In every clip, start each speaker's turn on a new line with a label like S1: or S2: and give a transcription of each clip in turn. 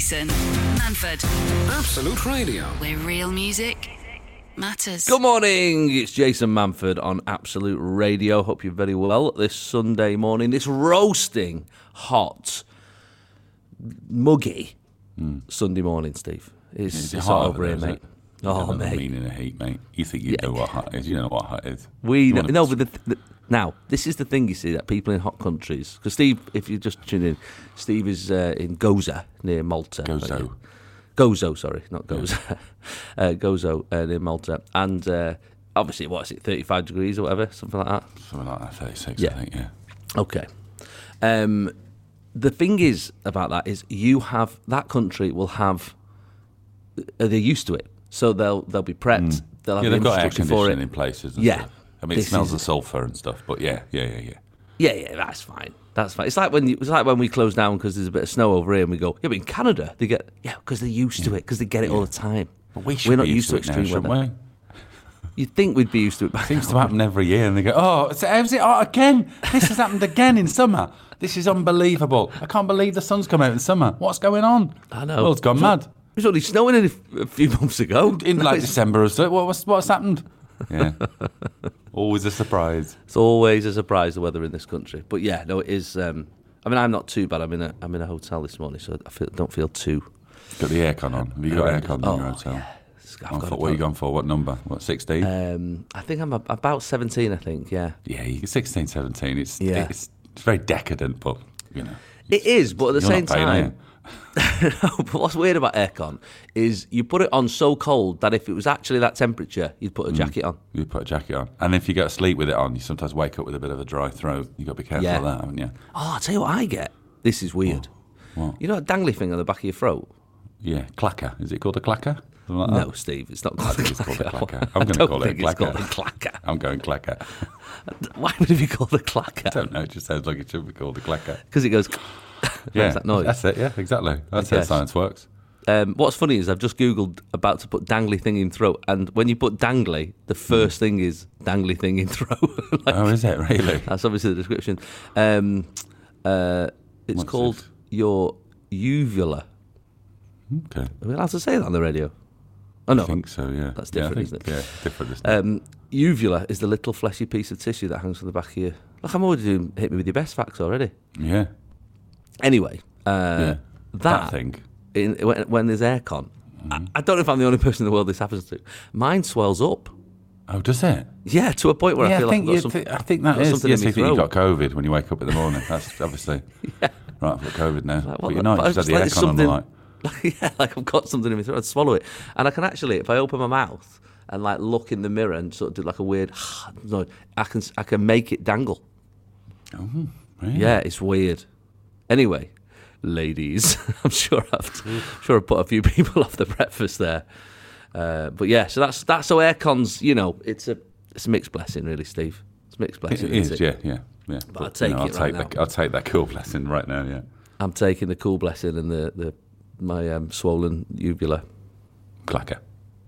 S1: Jason Manford.
S2: Absolute Radio.
S1: Where real music matters.
S3: Good morning, it's Jason Manford on Absolute Radio. Hope you're very well this Sunday morning. This roasting, hot, muggy Sunday morning, Steve. It's hot over here, mate. Oh, mate.
S4: Meaning of heat, mate. You think you know what hot is. You know what hot is.
S3: We know, no, but now, this is the thing, you see, that people in hot countries... Because Steve, if you just tune in, Steve is in Gozo, near Malta. Gozo, sorry, not Gozo. Gozo, near Malta. And obviously, what is it, 35 degrees or whatever, something like that?
S4: Something like that, 36,
S3: Yeah.
S4: I think, yeah.
S3: Okay. The thing is about that is that country will have... They're used to it. So they'll be prepped. They'll have the
S4: they've got air
S3: infrastructure for
S4: conditioning
S3: it.
S4: in places and
S3: Yeah.
S4: stuff. I mean, it smells of sulphur and stuff, but yeah.
S3: Yeah, that's fine. That's fine. It's like when we close down because there's a bit of snow over here, and we go, yeah, but in Canada they get because they're used to it because they get it all the time.
S4: But we're
S3: not
S4: be
S3: used to
S4: it now,
S3: extreme
S4: shouldn't
S3: weather.
S4: we?
S3: You'd think we'd be used to it. By
S4: Seems
S3: now.
S4: to happen every year, and they go, how's it again? This has happened again in summer. This is unbelievable. I can't believe the sun's come out in summer. What's going on?
S3: I know.
S4: The world's gone mad.
S3: It was only snowing a few months ago.
S4: In like December or so. What's happened? Yeah. Always a surprise.
S3: It's always a surprise, the weather in this country. But yeah, no, it is. I mean, I'm not too bad. I'm in a hotel this morning, so I don't feel too.
S4: Got the aircon on. Have you got aircon in your hotel?
S3: Yeah.
S4: What are you going for? What number? What, 16?
S3: I think I'm about 17, I think, yeah.
S4: Yeah, you get 16, 17. It's very decadent, but, you know.
S3: It is, but at the same
S4: not paying, are
S3: time... No, but what's weird about aircon is you put it on so cold that if it was actually that temperature, you'd put a jacket on.
S4: You put a jacket on. And if you go to sleep with it on, you sometimes wake up with a bit of a dry throat. You've got to be careful of that, haven't you?
S3: Oh, I'll tell you what I get. This is weird.
S4: What?
S3: You know that dangly thing on the back of your throat?
S4: Yeah, clacker. Is it called a clacker? Something like
S3: No,
S4: that?
S3: Steve, it's not
S4: I
S3: called a
S4: think it's called a
S3: clacker.
S4: clacker. I'm going to call it a
S3: It's called a
S4: clacker.
S3: clacker.
S4: I'm going clacker.
S3: Why would it be called a clacker?
S4: I don't know. It just sounds like it should be called a clacker.
S3: Because it goes...
S4: Yeah,
S3: makes that noise.
S4: that's it. Yeah, exactly. That's how science works.
S3: What's funny is I've just Googled about to put dangly thing in throat, and when you put dangly, the first thing is dangly thing in throat.
S4: Is it really?
S3: That's obviously the description. It's
S4: What's
S3: called
S4: this?
S3: your uvula.
S4: Okay.
S3: Are we allowed to say that on the radio? Oh, no.
S4: I think so, yeah.
S3: That's different,
S4: I
S3: isn't
S4: think,
S3: it?
S4: Yeah, different, isn't it?
S3: Uvula is the little fleshy piece of tissue that hangs from the back of your... Look, I'm already doing hit me with your best facts already.
S4: Yeah.
S3: Anyway,
S4: That
S3: that
S4: thing.
S3: when there's aircon, I don't know if I'm the only person in the world this happens to. Mine swells up.
S4: Oh, does it?
S3: Yeah, to a point where I feel like I've got
S4: I think that
S3: got
S4: is.
S3: something
S4: Yes,
S3: in my
S4: if you got
S3: throat.
S4: COVID when you wake up in the morning. That's obviously right. I've got COVID now.
S3: Like,
S4: But you're not. You just had the aircon on the light.
S3: Yeah, like I've got something in my throat. I'd swallow it, and I can actually, if I open my mouth and like look in the mirror and sort of do like a weird noise, I can make it dangle.
S4: Oh, really?
S3: Yeah, it's weird. Anyway, ladies, I'm sure I've put a few people off the breakfast there. But yeah, so that's so aircon's. You know, it's a mixed blessing, really, Steve. It's a mixed blessing.
S4: It is.
S3: isn't
S4: Yeah.
S3: But I'll take it right now.
S4: I'll take that cool blessing right now. Yeah.
S3: I'm taking the cool blessing and my swollen uvula.
S4: Clacker.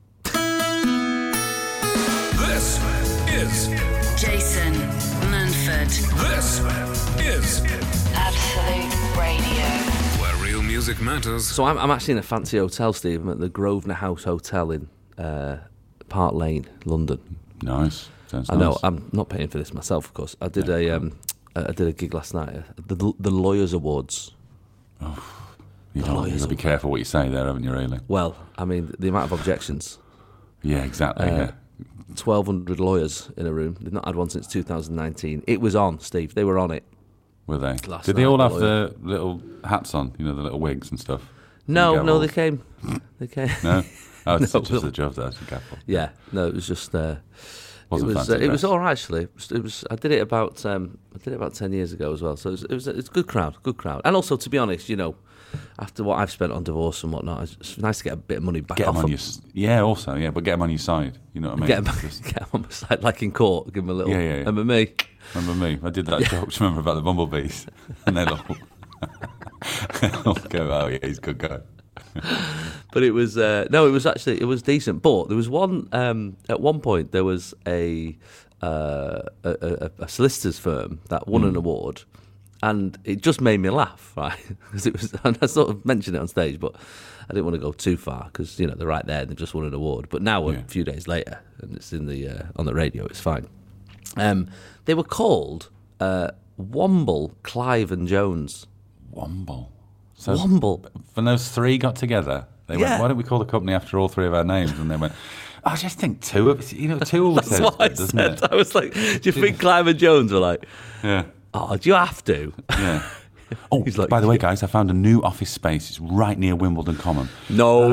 S2: This is
S1: Jason Manford.
S2: This is
S1: Absolute Radio.
S2: where real music matters.
S3: So I'm actually in a fancy hotel, Steve. I'm at the Grosvenor House Hotel in Park Lane, London.
S4: Nice. Sounds
S3: I know.
S4: nice.
S3: I'm not paying for this myself, of course. I did a gig last night, the Lawyers Awards.
S4: You've got to be careful what you say there, haven't you? Really?
S3: Well, I mean, the amount of objections.
S4: Yeah. Exactly. Yeah.
S3: 1,200 lawyers in a room. They've not had one since 2019. It was on, Steve. They were on it.
S4: Were they?
S3: Last
S4: Did they
S3: night,
S4: all
S3: the
S4: have
S3: lawyer.
S4: the little hats on? You know, the little wigs and stuff.
S3: No, they came. They came.
S4: No. Oh, it's
S3: No,
S4: just a job there. Be careful.
S3: Yeah, no, it was just.
S4: Wasn't fancy
S3: it was
S4: dress.
S3: all right actually. It was. I did it about 10 years ago as well. So it's a good crowd, And also, to be honest, you know, after what I've spent on divorce and whatnot, it's nice to get a bit of money back
S4: Get
S3: off
S4: them on
S3: them.
S4: but get them on your side. You know what I mean?
S3: Get them,
S4: Just-
S3: get 'em on my side, like in court. Give them a little.
S4: Yeah.
S3: Remember me?
S4: Remember me? I did that joke. Do you remember about the bumblebees? And they'll all go, oh yeah, he's a good guy.
S3: But it was it was decent. But there was one at one point there was a solicitor's firm that won an award, And it just made me laugh, right? Because it was, and I sort of mentioned it on stage, but I didn't want to go too far because they're right there and they've just won an award. But now, a few days later, and it's in the on the radio, it's fine. They were called Womble, Clive, and Jones.
S4: Womble. So
S3: Womble.
S4: When those three got together, they went, "Why don't we call the company after all three of our names?" And they went, "I just think two of two always
S3: That's
S4: sounds
S3: what I
S4: good, doesn't
S3: said.
S4: it?"
S3: I was like, "Do you think Clive and Jones were like,
S4: Yeah.
S3: oh, do you have to?"
S4: Yeah. Oh,
S3: He's like,
S4: by the way, guys, I found a new office space. It's right near Wimbledon Common.
S3: No.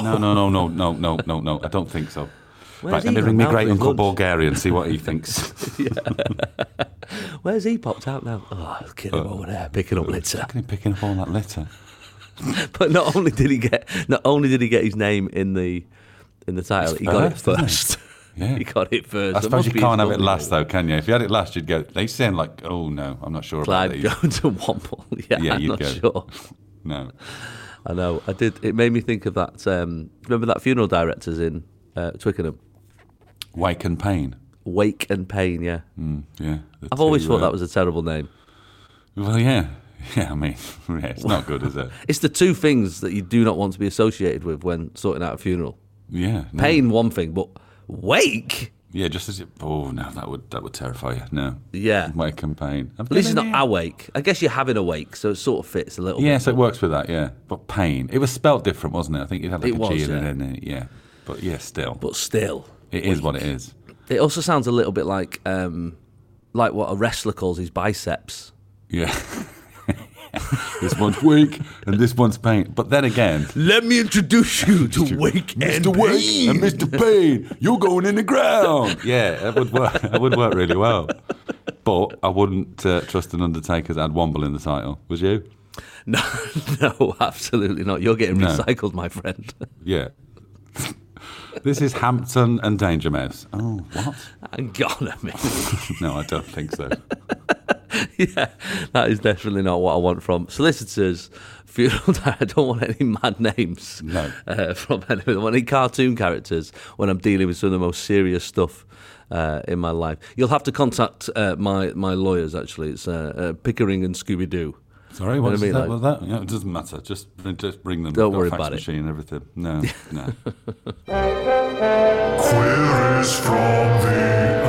S4: No. I don't think so.
S3: Where's
S4: Right,
S3: he
S4: let me
S3: gone
S4: ring my
S3: now for
S4: great
S3: his
S4: uncle
S3: lunch?
S4: Bulgarian and see what he thinks.
S3: Where's he popped out now? Oh, look at him over there picking up litter.
S4: Look at him picking up all that litter.
S3: But not only did he get his name in the title, he got it
S4: first, isn't
S3: first.
S4: Yeah.
S3: He got it first.
S4: I
S3: It
S4: suppose
S3: must
S4: you
S3: be
S4: can't
S3: his
S4: have it
S3: golden
S4: last,
S3: rule.
S4: though, can you? If you had it last, you'd go, they sound like, oh, no, I'm not sure about
S3: Clive
S4: these.
S3: Jones and Womble. Yeah, I'm
S4: you'd
S3: not
S4: go.
S3: sure.
S4: No.
S3: I know. I did. It made me think of that. Remember that funeral directors in Twickenham?
S4: Wake and Pain.
S3: Wake and Pain, yeah.
S4: Yeah.
S3: I've always thought that was a terrible name.
S4: Well, yeah. Yeah, I mean, yeah, it's not good, is it?
S3: It's the two things that you do not want to be associated with when sorting out a funeral.
S4: Yeah. No.
S3: Pain, one thing, but wake?
S4: Yeah, just as it. Oh, no, that would terrify you. No.
S3: Yeah.
S4: Wake and Pain.
S3: At least it's not awake. I guess you're having a wake, so it sort of fits a little bit.
S4: Yeah, so it works with that, yeah. But Pain. It was spelt different, wasn't it? I think it had like
S3: It
S4: a
S3: was,
S4: G in
S3: yeah.
S4: it, didn't it? Yeah. But yeah, still.
S3: But still.
S4: It is what it is.
S3: It also sounds a little bit like what a wrestler calls his biceps.
S4: Yeah. This one's Wake and this one's Pain. But then again,
S3: Let me introduce you to Wake and
S4: Mr. Wake
S3: Pain.
S4: and Mr. Pain, you're going in the ground. Yeah, that would work. That would work really well. But I wouldn't trust an Undertaker to add Womble in the title. Would you?
S3: No, absolutely not. You're getting
S4: No.
S3: recycled, my friend.
S4: Yeah. This is Hampton and Danger Mouse. Oh, what?
S3: Hang on a minute.
S4: No, I don't think so.
S3: Yeah, that is definitely not what I want from solicitors. Funeral. I don't want any mad names.
S4: No.
S3: From anyone. I want any cartoon characters when I'm dealing with some of the most serious stuff in my life. You'll have to contact my lawyers. Actually, it's Pickering and Scooby Doo.
S4: Sorry,
S3: What
S4: what's
S3: do you mean,
S4: that?
S3: like-
S4: Well, it doesn't matter. Just bring them.
S3: Don't
S4: Got a
S3: worry
S4: fax
S3: about it.
S4: machine and everything. No.
S5: Queries from the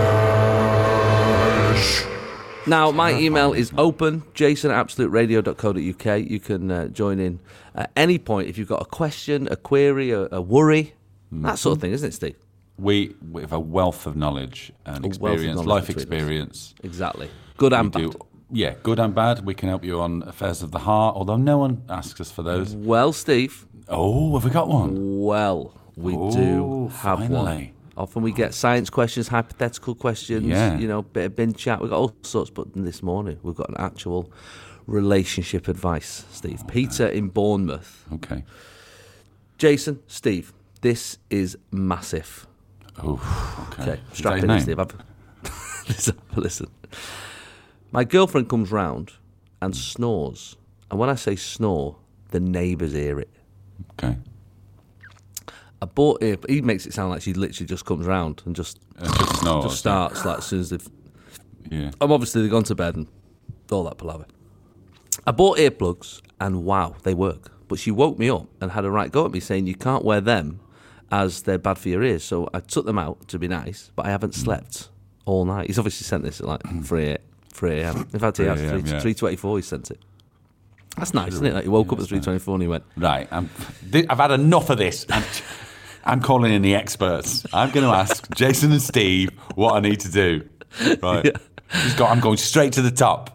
S5: ash.
S3: Now, my email is open, jason@absoluteradio.co.uk. You can join in at any point if you've got a question, a query, a worry, that sort of thing, isn't it, Steve?
S4: We have a wealth of knowledge and
S3: A wealth of
S4: experience,
S3: knowledge
S4: life
S3: between us.
S4: experience.
S3: Exactly. Good and
S4: We
S3: bad.
S4: Yeah, good and bad. We can help you on affairs of the heart, although no one asks us for those.
S3: Well, Steve,
S4: Oh, have we got one?
S3: well, we do
S4: Oh,
S3: have one.
S4: finally.
S3: Often we get science questions, hypothetical questions,
S4: Yeah.
S3: bit of bin chat. We've got all sorts, but this morning we've got an actual relationship advice, Steve. Peter in Bournemouth.
S4: Okay.
S3: Jason, Steve, this is massive.
S4: Oh, okay.
S3: Okay,
S4: Is that
S3: strap
S4: his
S3: in,
S4: name?
S3: Steve. Listen. My girlfriend comes round and snores. And when I say snore, the neighbours hear it.
S4: Okay.
S3: I bought it. He makes it sound like she literally just comes round and just
S4: Just snores.
S3: just starts like as soon as they've.
S4: Yeah.
S3: Obviously they've gone to bed and all that palaver. I bought earplugs and wow, they work. But she woke me up and had a right go at me saying you can't wear them as they're bad for your ears. So I took them out to be nice, but I haven't slept all night. He's obviously sent this at like 3 a.m. In fact, he has
S4: 3 a.m., yeah.
S3: 3:24. He sent it. That's nice, isn't it? Like he woke up at 3:24 and he went,
S4: Right. I've had enough of this. I'm calling in the experts. I'm going to ask Jason and Steve what I need to do. Right. I'm going straight to the top.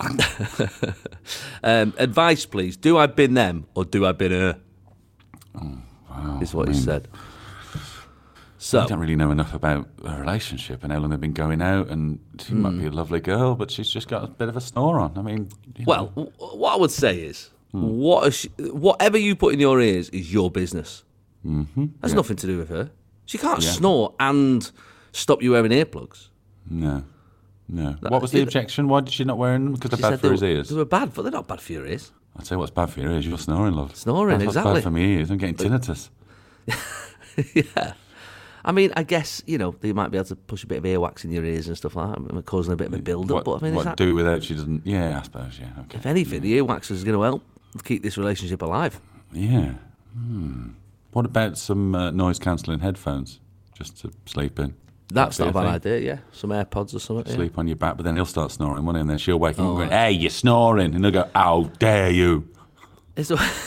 S3: advice, please. Do I bin them or do I bin her?
S4: Wow.
S3: Is what
S4: I
S3: he
S4: mean,
S3: said. So
S4: I don't really know enough about her relationship and how long they've been going out. And she might be a lovely girl, but she's just got a bit of a snore on. I mean,
S3: well, what I would say is, whatever you put in your ears is your business. Mm-hmm. Has nothing to do with her. She can't snore and stop you wearing earplugs.
S4: No. What was the objection? Why did she not wear them? Because they're
S3: She
S4: bad
S3: said
S4: for his ears.
S3: They were bad, but they're not bad for your ears.
S4: I'll tell you what's bad for your ears. You're snoring, love.
S3: Snoring,
S4: That's what's
S3: exactly.
S4: bad for my ears. I'm getting tinnitus.
S3: Yeah. I mean, I guess, they might be able to push a bit of earwax in your ears and stuff like that, causing a bit of a build-up. But I mean,
S4: do it without she doesn't... Yeah, I suppose, yeah. Okay.
S3: If anything, the earwax is going to help keep this relationship alive.
S4: Yeah. What about some noise-cancelling headphones just to sleep in?
S3: That's not a bad idea, yeah. Some AirPods or something.
S4: Sleep on your back, but then he'll start snoring, won't he? And then she'll wake up and go, hey, you're snoring. And he'll go, how dare you?
S3: It's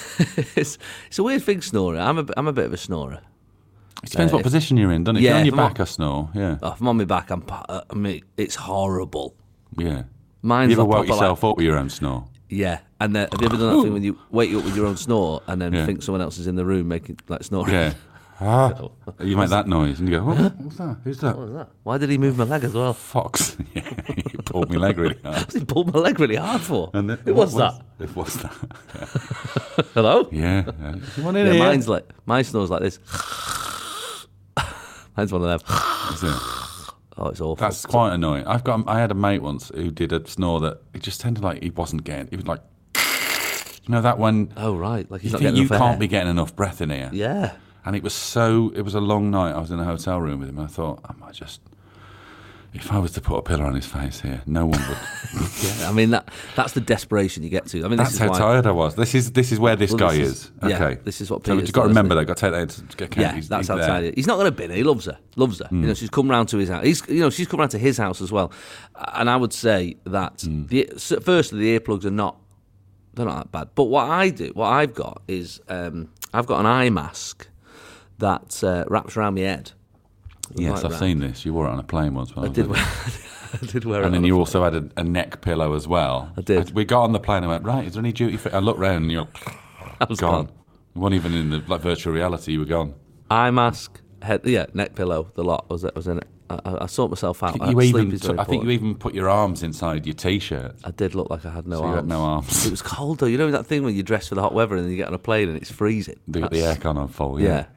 S3: a weird thing, snoring. I'm a bit of a snorer.
S4: It depends what position you're in, doesn't it?
S3: Yeah,
S4: if you're on your back, I snore, yeah.
S3: If I'm on my back, it's horrible.
S4: Yeah.
S3: Mine's
S4: you ever
S3: like
S4: woke yourself up with your own snore?
S3: Yeah. And have you ever done that thing when you wake up with your own snore and then
S4: Yeah.
S3: think someone else is in the room making, like, snoring?
S4: Yeah. You make that noise and you go, what's that? Who's that?
S3: What was that? Why did he move my leg as well?
S4: Fox. Yeah, he pulled my leg really hard.
S3: What's he pulled my leg really hard for?
S4: And
S3: Who was that?
S4: It was that.
S3: Hello?
S4: Yeah. Come on in
S3: Yeah,
S4: here.
S3: my snore's like this. Mine's one of them.
S4: Is it?
S3: Oh, it's awful.
S4: That's quite annoying. I had a mate once who did a snore that it just sounded like he wasn't getting. He was like, that one.
S3: Oh, right. Like he's
S4: You
S3: not
S4: think
S3: getting
S4: you
S3: enough
S4: can't
S3: air.
S4: be getting enough breath in here.
S3: Yeah.
S4: And it was a long night. I was in a hotel room with him, and I thought, I might just, if I was to put a pillow on his face here, no one would.
S3: Yeah, I mean that's the desperation you get to. I mean,
S4: That's
S3: this
S4: how
S3: is why,
S4: tired I was. This is where this guy
S3: this
S4: is.
S3: yeah,
S4: Okay,
S3: this is what
S4: So
S3: Peter's
S4: you've got to
S3: done,
S4: remember
S3: isn't
S4: that. Got to take that into account.
S3: Yeah,
S4: He's
S3: that's how
S4: there.
S3: tired he is. He's not going to bin her. He loves her. Loves her. She's come round to his house. She's come round to his house as well. And I would say that firstly, the earplugs they're not that bad. But what I've got is I've got an eye mask that wraps around my head.
S4: Yes,
S3: Right
S4: I've
S3: round.
S4: seen this. You wore it on a plane once.
S3: I did wear it.
S4: And then
S3: on
S4: you
S3: a-
S4: also had a neck pillow as well.
S3: I did.
S4: We got on the plane and went, right, is there any duty free? I looked round and you're
S3: I was
S4: gone.
S3: gone.
S4: You weren't even in the virtual reality, you were gone.
S3: Eye mask, neck pillow, the lot was in it. I sort myself out.
S4: I think
S3: Sleep is very
S4: you
S3: important.
S4: even put your arms inside your T-shirt.
S3: I did look like I had no
S4: So you
S3: arms.
S4: had no arms.
S3: It was cold though. You know that thing when you dress for the hot weather and then you get on a plane and it's freezing.
S4: They got the aircon on full, yeah.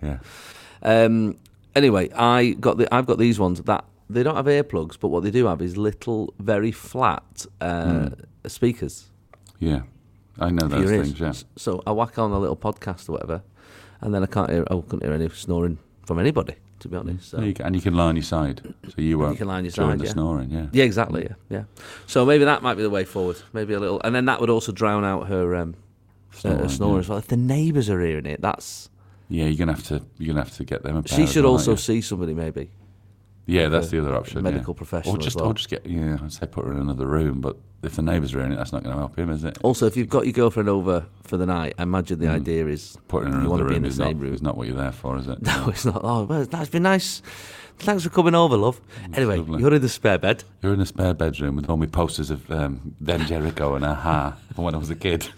S3: Anyway, I've got these ones that they don't have earplugs, but what they do have is little, very flat speakers.
S4: Yeah, I know
S3: for
S4: those
S3: your ears.
S4: things, yeah.
S3: So I whack on a little podcast or whatever, and then I couldn't hear any snoring from anybody, to be honest. So.
S4: And you can lie on your side, so you won't
S3: can lie on your
S4: join
S3: side,
S4: the
S3: yeah.
S4: snoring, yeah.
S3: Yeah, exactly. Yeah. So maybe that might be the way forward. Maybe a little, and then that would also drown out her snoring
S4: yeah.
S3: as well. If the neighbours are hearing it, that's.
S4: Yeah, you're gonna have to get them. A pair
S3: She
S4: as
S3: should
S4: well,
S3: also
S4: aren't
S3: see somebody, maybe.
S4: you? Yeah, that's the other option.
S3: medical
S4: yeah.
S3: professional
S4: Or just
S3: as well.
S4: get I'd say put her in another room. But if the neighbours are in it, that's not going to help him, is it?
S3: Also, if you've got your girlfriend over for the night, I imagine the idea is
S4: Put her in
S3: you want
S4: another
S3: to be in
S4: room
S3: the same room.
S4: is not what you're there for, is it?
S3: No, it's not. Oh, well, that's been nice. Thanks for coming over, love. Anyway,
S4: lovely.
S3: you're in the spare bed.
S4: You're in a spare bedroom with all my posters of them Jericho and Aha from when I was a kid.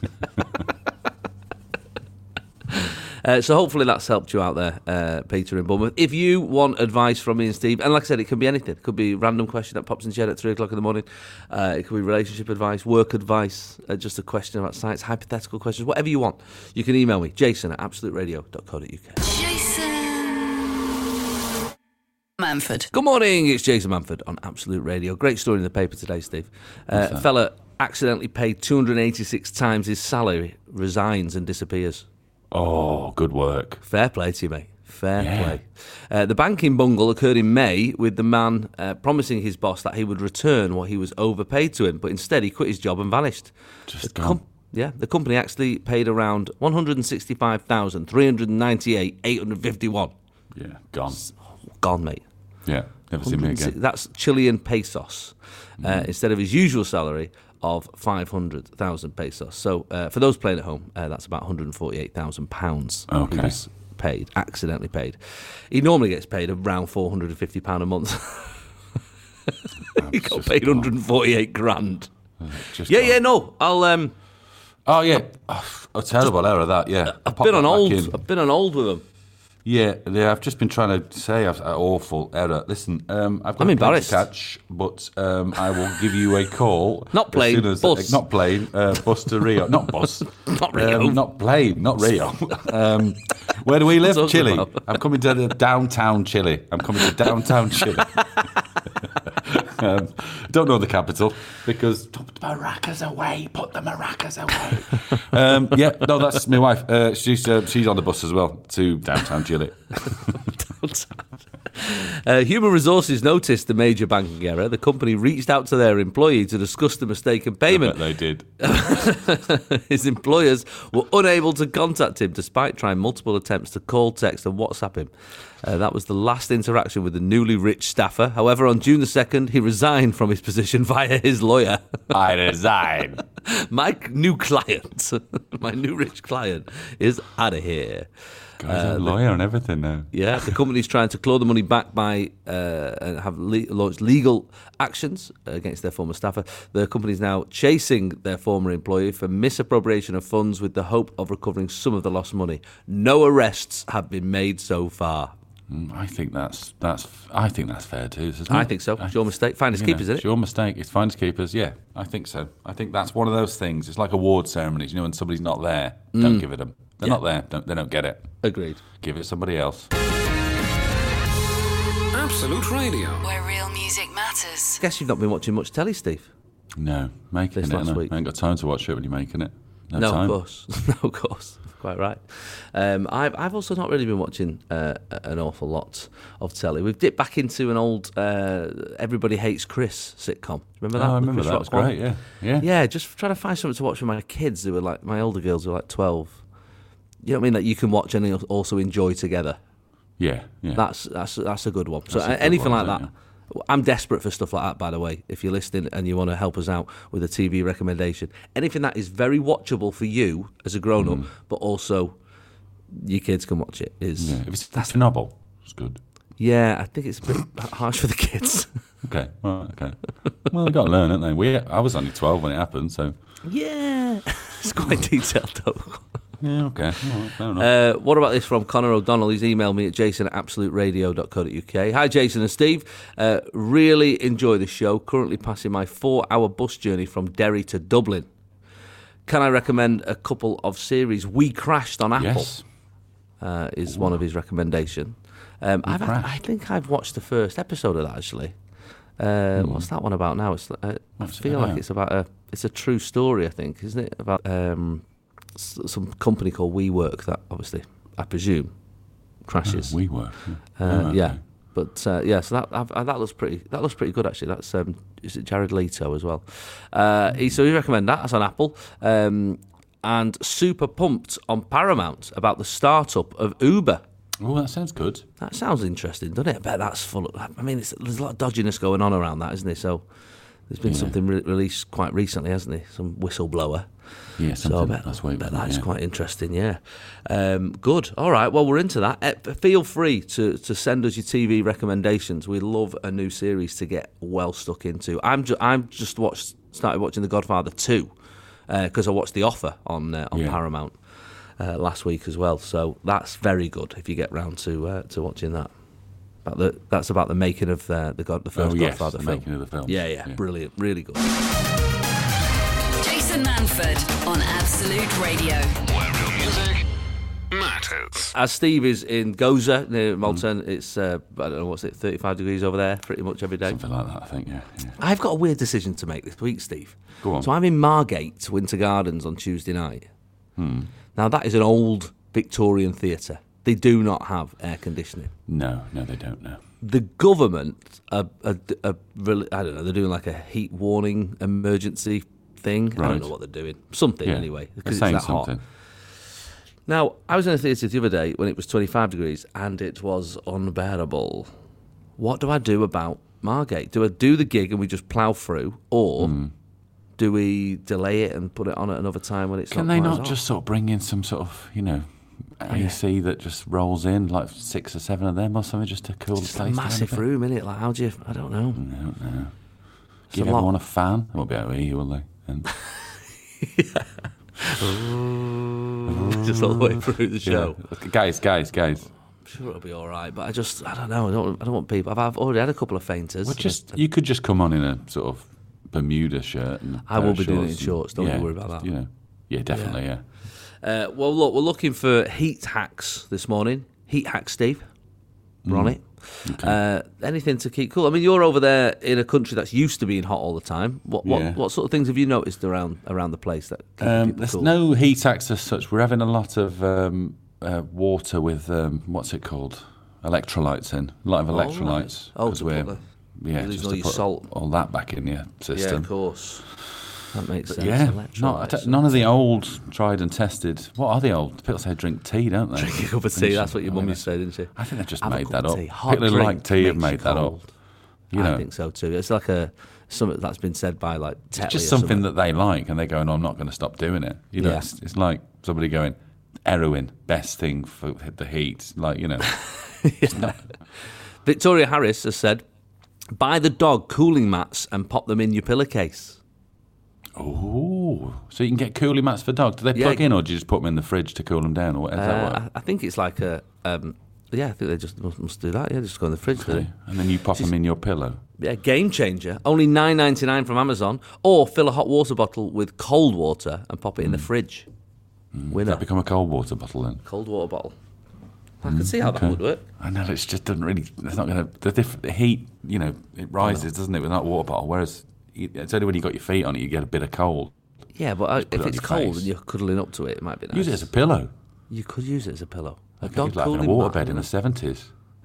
S3: So hopefully that's helped you out there, Peter in Bournemouth. If you want advice from me and Steve, and like I said, it can be anything. It could be a random question that pops in your head at 3 o'clock in the morning. It could be relationship advice, work advice, just a question about science, hypothetical questions, whatever you want. You can email me, jason@absoluteradio.co.uk.
S1: Jason Manford.
S3: Good morning, it's Jason Manford on Absolute Radio. Great story in the paper today, Steve. A fella accidentally paid 286 times his salary, resigns and disappears.
S4: Oh, good work.
S3: Fair play to you, mate. Fair play. The banking bungle occurred in May with the man promising his boss that he would return what he was overpaid to him, but instead he quit his job and vanished.
S4: Just gone.
S3: The company actually paid around $165,398,851.
S4: Yeah, gone.
S3: Gone, mate.
S4: Yeah, never seen me again.
S3: That's Chilean pesos instead of his usual salary of 500,000 pesos. So for those playing at home, that's about £148,000
S4: Okay.
S3: he was paid, accidentally paid. He normally gets paid around £450 a month. He got
S4: just
S3: paid
S4: gone.
S3: 148 grand.
S4: Just
S3: Yeah,
S4: gone.
S3: yeah, no.
S4: Oh, yeah. A terrible error, that, yeah.
S3: I've
S4: Pop
S3: been on
S4: that back
S3: hold.
S4: in.
S3: I've been on hold with him.
S4: Yeah, I've just been trying to say an awful error. Listen, I've got
S3: I'm
S4: a
S3: embarrassed.
S4: plane to catch, but I will give you a call.
S3: Not plane,
S4: as soon as,
S3: bus.
S4: Not plane, bus to Rio. Not bus.
S3: Not Rio.
S4: Not plane, not Rio. Where do we live?
S3: What's
S4: Chile.
S3: that about?
S4: I'm coming to the downtown Chile. Don't know the capital because put the maracas away. Yeah, no, that's my wife. She's on the bus as well to downtown Chile.
S3: Human Resources noticed the major banking error. The company reached out to their employee to discuss the mistaken payment.
S4: I bet they did.
S3: His employers were unable to contact him despite trying multiple attempts to call, text and WhatsApp him. That was the last interaction with the newly rich staffer. However, on June the 2nd, he resigned from his position via his lawyer.
S4: I resign.
S3: My new client, my new rich client is out of here.
S4: Guy's a lawyer and everything now.
S3: Yeah, the company's trying to claw the money back by and have launched legal actions against their former staffer. The company's now chasing their former employee for misappropriation of funds with the hope of recovering some of the lost money. No arrests have been made so far.
S4: I think that's fair too. Isn't it?
S3: I think so. It's your mistake. Finders keepers, isn't it?
S4: It's your mistake. It's finders keepers. Yeah, I think so. I think that's one of those things. It's like award ceremonies. You know, when somebody's not there, don't give it them. They're not there. They don't get it.
S3: Agreed.
S4: Give it somebody else.
S2: Absolute Radio.
S1: Where real music matters.
S3: Guess you've not been watching much telly, Steve.
S4: No, making
S3: This
S4: it.
S3: last
S4: No.
S3: week.
S4: I ain't got time to watch it when you're making it.
S3: No,
S4: time.
S3: of course. No, of course. Quite right. I've also not really been watching an awful lot of telly. We've dipped back into an old Everybody Hates Chris sitcom. Remember that?
S4: Oh, I
S3: With
S4: remember
S3: Chris
S4: that.
S3: Rock
S4: Was great.
S3: one?
S4: Yeah.
S3: Yeah, just trying to find something to watch with my kids who were like, my older girls who were like 12. You know what I mean? That you can watch and also enjoy together.
S4: Yeah.
S3: That's a good one. So
S4: That's a good
S3: anything
S4: one,
S3: like that. I'm desperate for stuff like that, by the way. If you're listening and you want to help us out with a TV recommendation, anything that is very watchable for you as a grown-up, but also your kids can watch it. Is
S4: If it's that's a novel, it's good.
S3: Yeah, I think it's a bit harsh for the kids.
S4: Okay. All right, okay. Well, they got to learn, haven't they? I was only 12 when it happened, so.
S3: Yeah, it's quite detailed though.
S4: Yeah, okay. All right, fair enough.
S3: What about this from Connor O'Donnell? He's emailed me at jason@absoluteradio.co.uk. Hi, Jason and Steve. Really enjoy the show. Currently passing my 4-hour bus journey from Derry to Dublin. Can I recommend a couple of series? We Crashed on Apple is one of his recommendations. I think I've watched the first episode of that, actually. What's that one about now? I feel like it's about it's a true story, I think, isn't it? About some company called WeWork that obviously, I presume, crashes.
S4: WeWork.
S3: Yeah, but so that looks pretty. That looks pretty good actually. That's is it Jared Leto as well? So we recommend that. That's on Apple. And Super Pumped on Paramount about the startup of Uber.
S4: Oh, that sounds good.
S3: That sounds interesting, doesn't it? I bet that's full of. I mean, there's a lot of dodginess going on around that, isn't there? So there's been something released quite recently, hasn't there? Some whistleblower.
S4: Yeah, something.
S3: So I bet,
S4: that's way
S3: that's quite interesting, yeah. Good. All right, well, we're into that. Feel free to send us your TV recommendations. We love a new series to get well stuck into. I'm just started watching The Godfather 2 because I watched The Offer on Paramount last week as well. So that's very good if you get round to watching that. That's about the making of the first Godfather film.
S4: Making of the film.
S3: Yeah, brilliant, really good.
S1: Jason Manford on Absolute Radio.
S2: Where real music matters.
S3: As Steve is in Goza near Malton, it's I don't know, what's it, 35 degrees over there pretty much every day.
S4: Something like that, I think. Yeah.
S3: I've got a weird decision to make this week, Steve.
S4: Go on.
S3: So I'm in Margate Winter Gardens on Tuesday night. Now that is an old Victorian theatre. They do not have air conditioning.
S4: No, they don't. No.
S3: The government are really, I don't know, they're doing like a heat warning emergency thing.
S4: Right.
S3: I don't know what they're doing. Something anyway, because it's
S4: saying
S3: that hot.
S4: something.
S3: Now, I was in a theatre the other day when it was 25 degrees and it was unbearable. What do I do about Margate? Do I do the gig and we just plough through, or do we delay it and put it on at another time when it's
S4: Can
S3: not
S4: they
S3: quite
S4: not
S3: as
S4: just sort of bring in some sort of, AC that just rolls in, like 6 or 7 of them or something, just to cool the
S3: It's
S4: place
S3: a
S4: down
S3: massive
S4: a bit?
S3: room, innit? Like, how do you... I don't know.
S4: No.
S3: It's
S4: Give
S3: a lot.
S4: everyone a fan. They won't be able to hear you, will they? And,
S3: Just all the way through the show.
S4: Guys.
S3: I'm sure it'll be all right, but I don't know. I don't want people... I've already had a couple of fainters.
S4: Well, you could just come on in a sort of Bermuda shirt. And
S3: I will be doing it in shorts. Don't you worry about that.
S4: Yeah, definitely, yeah.
S3: Well, look, we're looking for heat hacks this morning. Heat hacks, Steve. We're on it.
S4: Okay.
S3: Anything to keep cool. I mean, you're over there in a country that's used to being hot all the time. What sort of things have you noticed around the place that keep people
S4: There's
S3: cool?
S4: no heat acts as such. We're having a lot of water with what's it called? electrolytes in. A lot of electrolytes.
S3: Oh,
S4: 'cause
S3: to
S4: we're
S3: put
S4: yeah,
S3: lose
S4: just
S3: all
S4: to
S3: your
S4: put
S3: salt.
S4: all that back in your
S3: Yeah,
S4: system.
S3: of course. That makes sense.
S4: Yeah,
S3: Electrolytes.
S4: none of the old tried and tested. What are the old? People say drink tea, don't they?
S3: Drink a cup of tea. That's what your mum used to say, didn't she?
S4: I think they've just
S3: Have a
S4: made
S3: cup
S4: that
S3: of
S4: up.
S3: tea. Hot
S4: People who
S3: drink
S4: like tea have
S3: makes you
S4: made that up.
S3: cold.
S4: You know,
S3: I think so too. It's like something that's been said by like Tetley
S4: it's just
S3: or
S4: something that they like, and they go, "No, I'm not going to stop doing it." You know,
S3: Yeah.
S4: it's like somebody going, "Heroin, best thing for the heat." Like, you know,
S3: Victoria Harris has said, buy the dog cooling mats and pop them in your pillowcase.
S4: oh, so you can get cooling mats for dogs. Do they
S3: Yeah.
S4: plug in, or do you just put them in the fridge to cool them down, or what? Is that what?
S3: I think it's like a, yeah, I think they just must do that. Yeah, just go in the fridge. do they?
S4: And then you pop them in your pillow.
S3: Yeah, game changer. Only $9.99 from Amazon. Or fill a hot water bottle with cold water and pop it in the fridge. Winner.
S4: That become a cold water bottle then.
S3: Cold water bottle. I could see how that would work.
S4: I know, it's just doesn't really. It's not going to. The heat, you know, it rises, doesn't it, with that water bottle? Whereas it's only when you got your feet on it, you get a bit of cold.
S3: Yeah, but
S4: put
S3: if
S4: it on
S3: it's
S4: your
S3: cold
S4: face.
S3: and you're cuddling up to it, it might be nice.
S4: Use it as a pillow.
S3: You could use it as a pillow. A
S4: I think it's like having a
S3: cooling
S4: waterbed
S3: mat.
S4: in the 70s.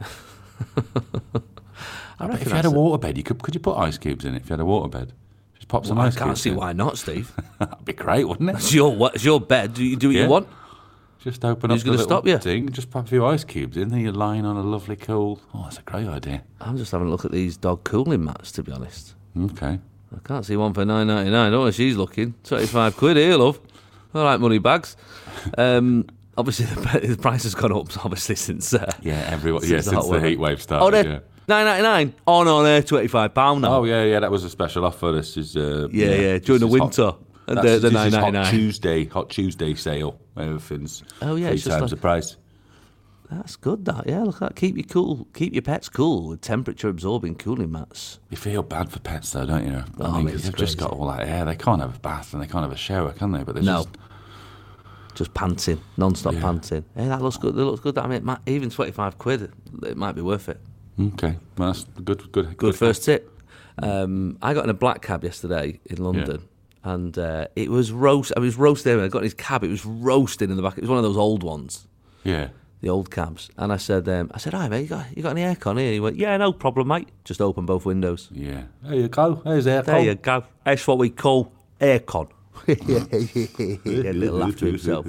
S3: I reckon
S4: If you had a
S3: that's
S4: waterbed, could you put ice cubes in it? If you had a waterbed, just pop some
S3: I
S4: ice
S3: can't
S4: cubes
S3: see
S4: in.
S3: why not, Steve.
S4: That'd be great, wouldn't it?
S3: It's your bed. Do what
S4: Yeah.
S3: you want.
S4: Just open
S3: Who's
S4: up the
S3: gonna
S4: little
S3: stop you?
S4: thing, just pop a few ice cubes in, then you're lying on a lovely cool. Oh, that's a great idea.
S3: I'm just having a look at these dog cooling mats, to be honest.
S4: Okay.
S3: I can't see one for $9.99. I don't know where she's looking. £25 here, love. All right, money bags. Obviously, the price has gone up, obviously, since...
S4: Yeah, everyone.
S3: Since
S4: Yeah,
S3: the
S4: since
S3: hot
S4: the
S3: weather.
S4: heat wave started.
S3: Oh, they're
S4: yeah.
S3: $9.99? Oh, no, they're £25 now.
S4: Oh yeah, that was a special offer. This is
S3: yeah,
S4: this
S3: during the
S4: is
S3: winter.
S4: hot-
S3: And
S4: that's-
S3: the
S4: this is
S3: $9.99.
S4: Hot Tuesday sale. Everything's
S3: Oh, yeah,
S4: three
S3: it's just
S4: times
S3: like-
S4: the price.
S3: That's good, that. Yeah, look at that. Keep you cool. Keep your pets cool with temperature-absorbing cooling mats.
S4: You feel bad for pets, though, don't you?
S3: Oh,
S4: I mean,
S3: it's
S4: because they've just got
S3: crazy.
S4: all that air. They can't have a bath and they can't have a shower, can they? But they're
S3: No.
S4: just
S3: Just panting, non-stop
S4: Yeah.
S3: panting. Hey, that looks good. That looks good. I mean, even £25, it might be worth it.
S4: okay. Well, that's good.
S3: First tip. I got in a black cab yesterday in London, and it was roast. I was roasting. I got in his cab. It was roasting in the back. It was one of those old ones,
S4: Yeah.
S3: the old cabs. And I said, "Hi mate, you got any aircon here?" And he went, "Yeah, no problem, mate. Just open both windows.
S4: Yeah. There you go. There's aircon.
S3: There you go. That's what we call aircon." He had a little laugh to himself.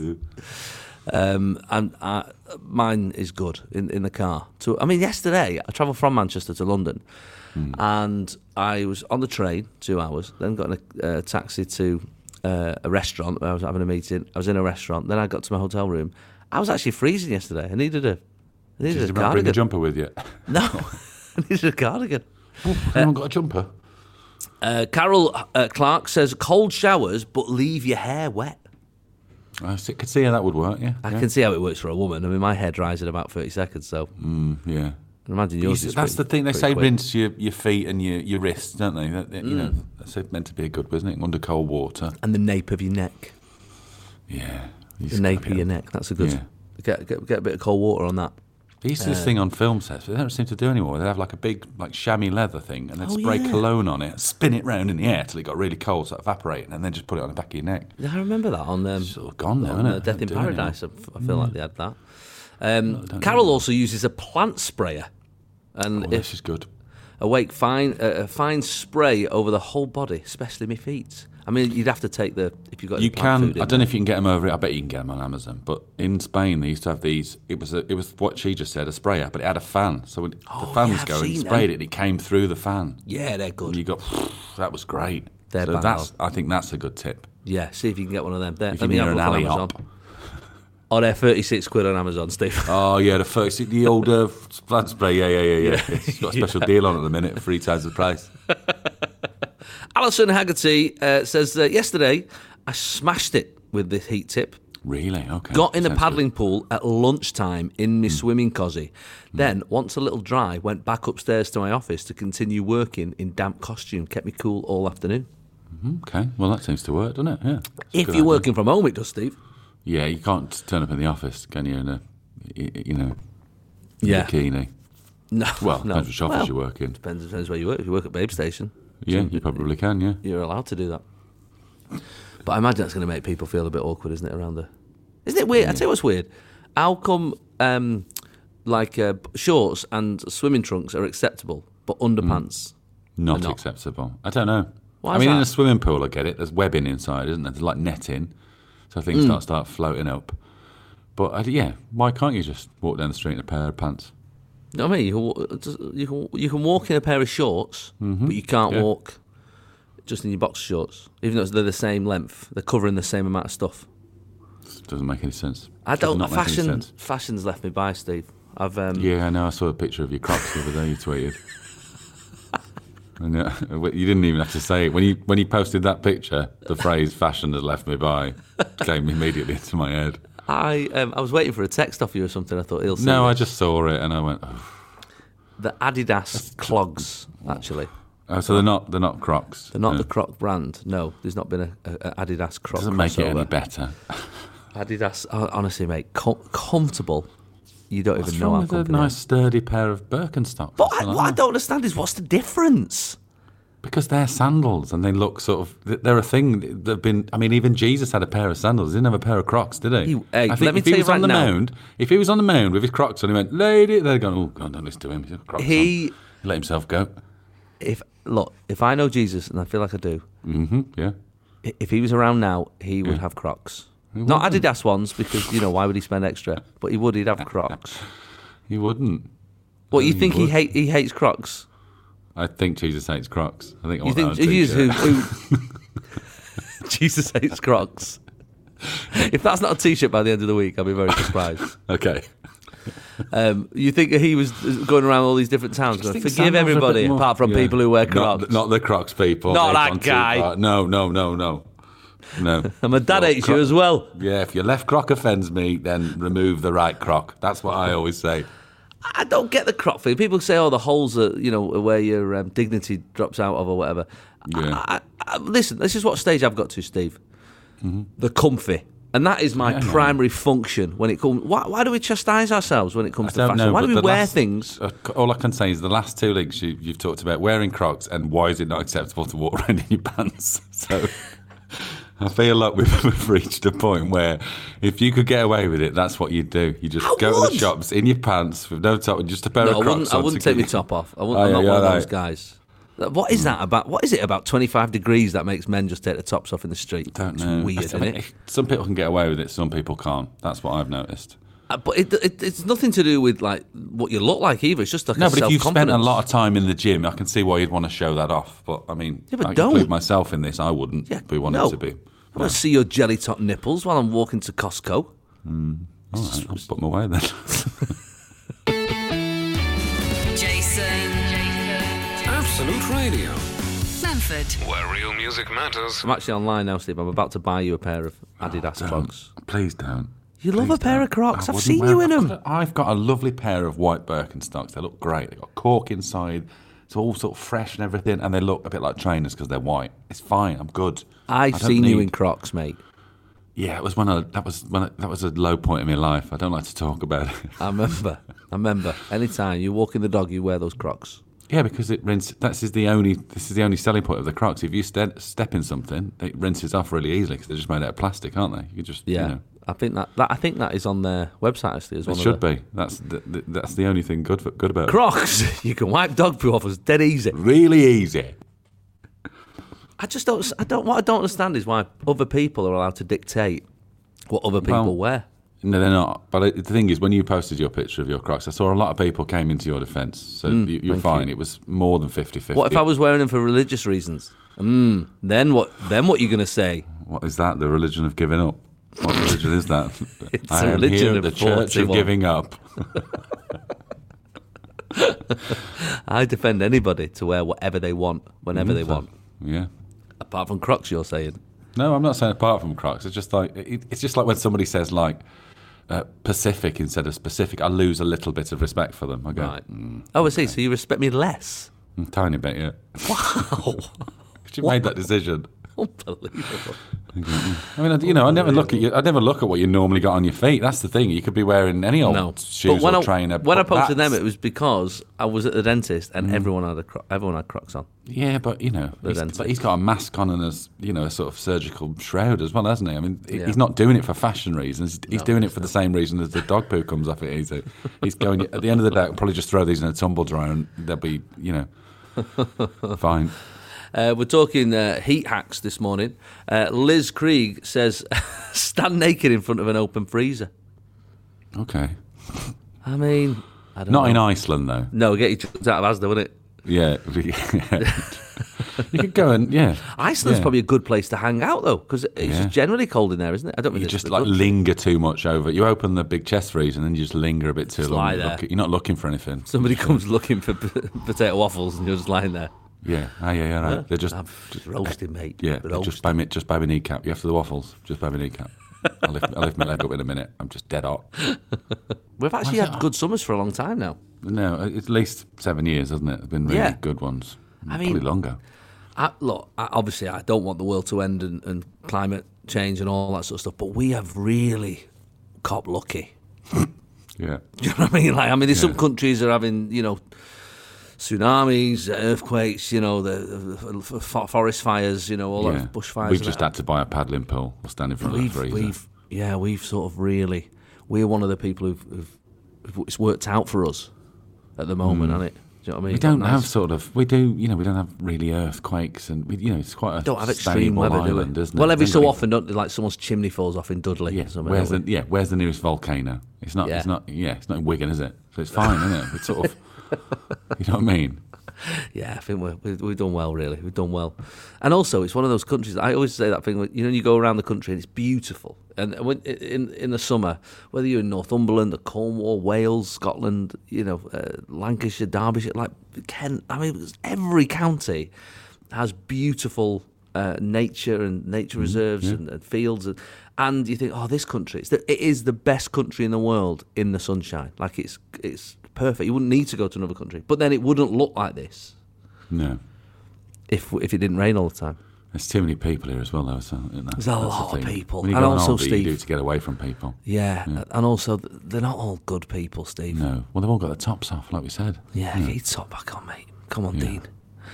S3: And mine is good in the car. So, I mean, yesterday I travelled from Manchester to London, and I was on the train 2 hours. Then got in a taxi to a restaurant where I was having a meeting. I was in a restaurant. Then I got to my hotel room. I was actually freezing yesterday. I needed a
S4: Did you not bring a
S3: cardigan.
S4: jumper with you?
S3: No, I needed a cardigan.
S4: Anyone got a jumper?
S3: Carol Clark says cold showers, but leave your hair wet.
S4: I could see how that would work. Yeah.
S3: I can see how it works for a woman. I mean, my hair dries in about 30 seconds, so
S4: Yeah.
S3: I imagine yours is
S4: That's the
S3: pretty-
S4: thing. They
S3: pretty
S4: say
S3: quick.
S4: rinse your feet and your wrists, don't they? You know, that's meant to be good, isn't it? Under cold water.
S3: And the nape of your neck.
S4: Yeah.
S3: The nape of your neck. That's a good...
S4: Yeah.
S3: Get a bit of cold water on that.
S4: They used to do this thing on film sets, but they don't seem to do anymore. They have like a big, like chamois leather thing, and they'd
S3: Oh,
S4: spray
S3: yeah.
S4: cologne on it, spin it round in the air till it got really cold, so it evaporated, and then just put it on the back of your neck.
S3: Yeah, I remember that on
S4: Sort of gone now,
S3: on,
S4: isn't it?
S3: Death in
S4: Don't do it anymore.
S3: Paradise. I feel like they had that. Carol also uses a plant sprayer, and
S4: Oh, this is good.
S3: a fine spray over the whole body, especially my feet. I mean, you'd have to take if you've got
S4: You
S3: any plant
S4: can.
S3: food
S4: I
S3: in
S4: don't know
S3: there.
S4: if you can get them over it. I bet you can get them on Amazon. But in Spain, they used to have these. It was what she just said, a sprayer, but it had a fan. So when the fan
S3: yeah,
S4: was
S3: I've
S4: going,
S3: seen
S4: sprayed
S3: them.
S4: it, and it came through the fan.
S3: Yeah, they're good.
S4: And you got that was great.
S3: They're
S4: so
S3: bang
S4: I think that's a good tip.
S3: Yeah, see if you can get one of them. There.
S4: If
S3: Let
S4: you're
S3: me
S4: near
S3: have
S4: an
S3: a look on
S4: alley
S3: Amazon.
S4: hop.
S3: Oh, they're £36 on Amazon, Steve.
S4: Oh yeah, the old plant spray. Yeah. It's got a special deal on at the minute, 3 times the price.
S3: Alison Haggerty says that yesterday I smashed it with this heat tip.
S4: Really? Okay.
S3: Got in a
S4: Sounds
S3: paddling pool at lunchtime in my swimming cosy. Then, once a little dry, went back upstairs to my office to continue working in damp costume. Kept me cool all afternoon.
S4: good. Okay. Well, that seems to work, doesn't it? Yeah. It's a
S3: If
S4: good
S3: you're
S4: idea.
S3: working from home, it does, Steve.
S4: Yeah, you can't turn up in the office, can you? In a
S3: Yeah.
S4: bikini.
S3: No.
S4: Well,
S3: no.
S4: depends which office
S3: Well,
S4: you work in.
S3: Depends where you work. If you work at Babe Station,
S4: Yeah, you probably can. Yeah.
S3: you're allowed to do that. But I imagine that's going to make people feel a bit awkward, isn't it, around the... Isn't it weird? I tell you what's weird. How come like shorts and swimming trunks are acceptable, but underpants
S4: Not
S3: not.
S4: acceptable. I don't know.
S3: Why
S4: I
S3: is
S4: mean, in
S3: that?
S4: a swimming pool, I get it. There's webbing inside, isn't there? There's like netting, so things start floating up. But why can't you just walk down the street in a pair of pants?
S3: You know what I mean? You can walk in a pair of shorts, but you can't walk just in your boxer shorts, even though they're the same length. They're covering the same amount of stuff.
S4: Doesn't make any sense.
S3: I don't.
S4: Does not make any sense.
S3: Fashion's left me by, Steve. I've
S4: Yeah, I know. I saw a picture of your Crocs the other day. You tweeted. And, you didn't even have to say it when you posted that picture. The phrase "fashion has left me by" came immediately into my head.
S3: I was waiting for a text off you or something. I thought he'll say
S4: No, I
S3: this.
S4: just saw it and I went, oh.
S3: The Adidas clogs, actually.
S4: Oh, so they're not Crocs.
S3: They're not the Croc brand. No, there's not been a Adidas Croc.
S4: Doesn't make it any
S3: crossover.
S4: better.
S3: Adidas, honestly, mate, comfortable. You don't
S4: What's
S3: even know
S4: wrong
S3: how
S4: with a
S3: comfortable.
S4: nice sturdy pair of Birkenstocks?
S3: But
S4: Something like
S3: what I
S4: that?
S3: don't understand is what's the difference?
S4: Because they're sandals and they look sort of. They're a thing. They've been. I mean, even Jesus had a pair of sandals. He didn't have a pair of Crocs, did he?
S3: Hey,
S4: I think
S3: let me
S4: if he
S3: tell you
S4: was on
S3: right
S4: the
S3: now-
S4: mound, if he was on the mound with his Crocs and he went, "Lady," they'd go, "Oh God, don't listen to him. He's got Crocs on."
S3: He,
S4: He let himself go.
S3: if I know Jesus, and I feel like I do,
S4: Yeah.
S3: if he was around now, he would have Crocs. Not Adidas ones, because why would he spend extra? But he would. He'd have Crocs.
S4: He wouldn't.
S3: What you
S4: he
S3: think
S4: would.
S3: he hates Crocs?
S4: I think Jesus hates Crocs. I think I
S3: You
S4: want that
S3: think
S4: on a
S3: Jesus
S4: t-shirt.
S3: who Jesus hates Crocs? If that's not a T-shirt by the end of the week, I'll be very surprised.
S4: Okay.
S3: You think he was going around all these different towns going,
S4: think
S3: forgive
S4: sandals are a bit
S3: everybody
S4: more-
S3: apart from
S4: Yeah.
S3: people who wear Crocs?
S4: Not the Crocs people.
S3: Not
S4: They've
S3: that
S4: gone too
S3: guy.
S4: far. No. No.
S3: And my dad
S4: Your
S3: hates you as well.
S4: Yeah, if your left croc offends me, then remove the right croc. That's what I always say.
S3: I don't get the Croc thing. People say, "Oh, the holes are where your dignity drops out of or whatever."
S4: Yeah.
S3: Listen, this is what stage I've got to, Steve. The comfy, and that is my primary function when it comes. Why do we chastise ourselves when it comes to
S4: I don't
S3: fashion?
S4: know.
S3: Why do
S4: but
S3: we
S4: the
S3: wear
S4: last-
S3: things?
S4: All I can say is the last two links you've talked about wearing Crocs and why is it not acceptable to walk around in your pants. So I feel like we've reached a point where if you could get away with it, that's what you'd do. You just
S3: I
S4: go to
S3: would.
S4: the shops in your pants with no top and just a pair
S3: No,
S4: of Crocs
S3: I
S4: on
S3: wouldn't
S4: to
S3: take my
S4: keep-
S3: top off. I'm
S4: Oh,
S3: not
S4: yeah,
S3: one of
S4: right.
S3: those guys. What is that about? What is it about 25 degrees that makes men just take the tops off in the street?
S4: Don't
S3: It's
S4: know.
S3: weird,
S4: I
S3: isn't
S4: think
S3: it?
S4: Some people can get away with it, some people can't. That's what I've noticed.
S3: But it's nothing to do with like what you look like either. It's just like
S4: No,
S3: a
S4: but if you've spent a
S3: self-confidence.
S4: lot of time in the gym, I can see why you'd want to show that off. But I mean,
S3: Yeah, but
S4: I
S3: don't.
S4: include myself in this. I wouldn't be wanting
S3: no.
S4: to be.
S3: I want to see your jelly top nipples while I'm walking to Costco.
S4: All right, I'll put them away then.
S1: Jason.
S2: Absolute Radio,
S1: Manford.
S2: where real music matters.
S3: I'm actually online now, Steve. I'm about to buy you a pair of Adidas Crocs.
S4: Please don't.
S3: You love
S4: Please
S3: a pair
S4: don't.
S3: of Crocs.
S4: I
S3: I've
S4: wouldn't
S3: seen
S4: wear
S3: you in
S4: them.
S3: them.
S4: I've got a lovely pair of white Birkenstocks. They look great. They've got cork inside. It's all sort of fresh and everything, and they look a bit like trainers because they're white. It's fine. I'm good.
S3: I've
S4: I don't
S3: seen you
S4: need-
S3: in Crocs, mate.
S4: Yeah, it was that was a low point in my life. I don't like to talk about it.
S3: I remember. Anytime you walk in the dog, you wear those Crocs.
S4: Yeah, because it rinses. This is the only selling point of the Crocs. If you step in something, it rinses off really easily because they're just made out of plastic, aren't they? You can just
S3: Yeah, I think that is on their website actually as
S4: it
S3: one
S4: should
S3: of the
S4: be. That's the only thing good about it.
S3: Crocs. You can wipe dog poo off us dead easy.
S4: Really easy.
S3: I just don't. What I don't understand is why other people are allowed to dictate what other people
S4: Well,
S3: wear.
S4: No, they're not. But the thing is, when you posted your picture of your Crocs, I saw a lot of people came into your defence. So you're
S3: thank
S4: fine.
S3: you.
S4: It was more than 50-50.
S3: What if I was wearing them for religious reasons? Then what? Then what are you going to say?
S4: What is that? The religion of giving up? What religion is that?
S3: It's
S4: I
S3: a
S4: am
S3: religion
S4: here
S3: of
S4: at the church of
S3: 41.
S4: giving up.
S3: I defend anybody to wear whatever they want, whenever they want.
S4: Yeah.
S3: Apart from Crocs, you're saying.
S4: No, I'm not saying apart from Crocs. It's just like when somebody says like Pacific instead of specific. I lose a little bit of respect for them. I go,
S3: Right. Oh, I see. So you respect me less?
S4: Tiny bit, yeah.
S3: Wow.
S4: Because you made that decision.
S3: Unbelievable.
S4: I mean, you know, I never look at what you normally got on your feet. That's the thing. You could be wearing any old shoes or trainer.
S3: When I posted them, it was because I was at the dentist and everyone had Crocs on.
S4: Yeah, but you know, he's got a mask on and a sort of surgical shroud as well, hasn't he? I mean, he's not doing it for fashion reasons. He's doing it for the same reason as the dog poo comes off it. He's going at the end of the day. I'll probably just throw these in a tumble dryer and they'll be, you know, fine.
S3: We're talking heat hacks this morning. Liz Krieg says, stand naked in front of an open freezer.
S4: Okay.
S3: I mean, I don't know.
S4: Not in Iceland, though.
S3: No, get you chucked out of Asda, wouldn't it?
S4: Yeah. You could go and,
S3: Iceland's probably a good place to hang out, though, because it's just generally cold in there, isn't it? I don't mean
S4: you just linger too much over it. You open the big chest freezer and then you just linger a bit too long. You're not looking for anything.
S3: Somebody comes looking for potato waffles and you're just lying there.
S4: Yeah, right. They're just
S3: roasting, mate.
S4: Yeah, just buy me a kneecap. You after the waffles? Just buy me a kneecap. I'll lift my leg up in a minute. I'm just dead hot.
S3: We've actually had good summers for a long time now.
S4: No, it's at least 7 years, hasn't it? It's been really good ones. I mean, probably longer.
S3: Obviously, I don't want the world to end and climate change and all that sort of stuff, but we have really cop lucky.
S4: Yeah.
S3: Do you know what I mean? There's some countries are having, you know, tsunamis, earthquakes, you know, the forest fires, you know, all that bushfires.
S4: We've just had to buy a paddling pool or stand in front of the freezer.
S3: We've sort of really, we're one of the people who've it's worked out for us at the moment, hasn't it? Do you know what I mean?
S4: We don't have we don't have really earthquakes and, it's quite a
S3: don't have extreme weather,
S4: island,
S3: do we?
S4: isn't it?
S3: Well, every so often, don't like someone's chimney falls off in Dudley.
S4: Yeah, where's the nearest volcano? It's not in Wigan, is it? So it's fine, isn't it? It's sort of, you know what I mean?
S3: Yeah, I think we've done well, really. We've done well. And also, it's one of those countries, I always say that thing, you know, you go around the country and it's beautiful. And when, in the summer, whether you're in Northumberland, or Cornwall, Wales, Scotland, you know, Lancashire, Derbyshire, like Kent, I mean, every county has beautiful nature and nature reserves and fields. And you think, this country, it is the best country in the world in the sunshine. Like, it's perfect. You wouldn't need to go to another country. But then it wouldn't look like this.
S4: No.
S3: If it didn't rain all the time.
S4: There's too many people here as well, though.
S3: There's a lot of people.
S4: When you
S3: and
S4: go
S3: also,
S4: on holiday,
S3: Steve,
S4: you do to get away from people.
S3: Yeah, and also, they're not all good people, Steve.
S4: No. Well, they've all got the tops off, like we said.
S3: Yeah, get your top back on, mate. Come on, Dean.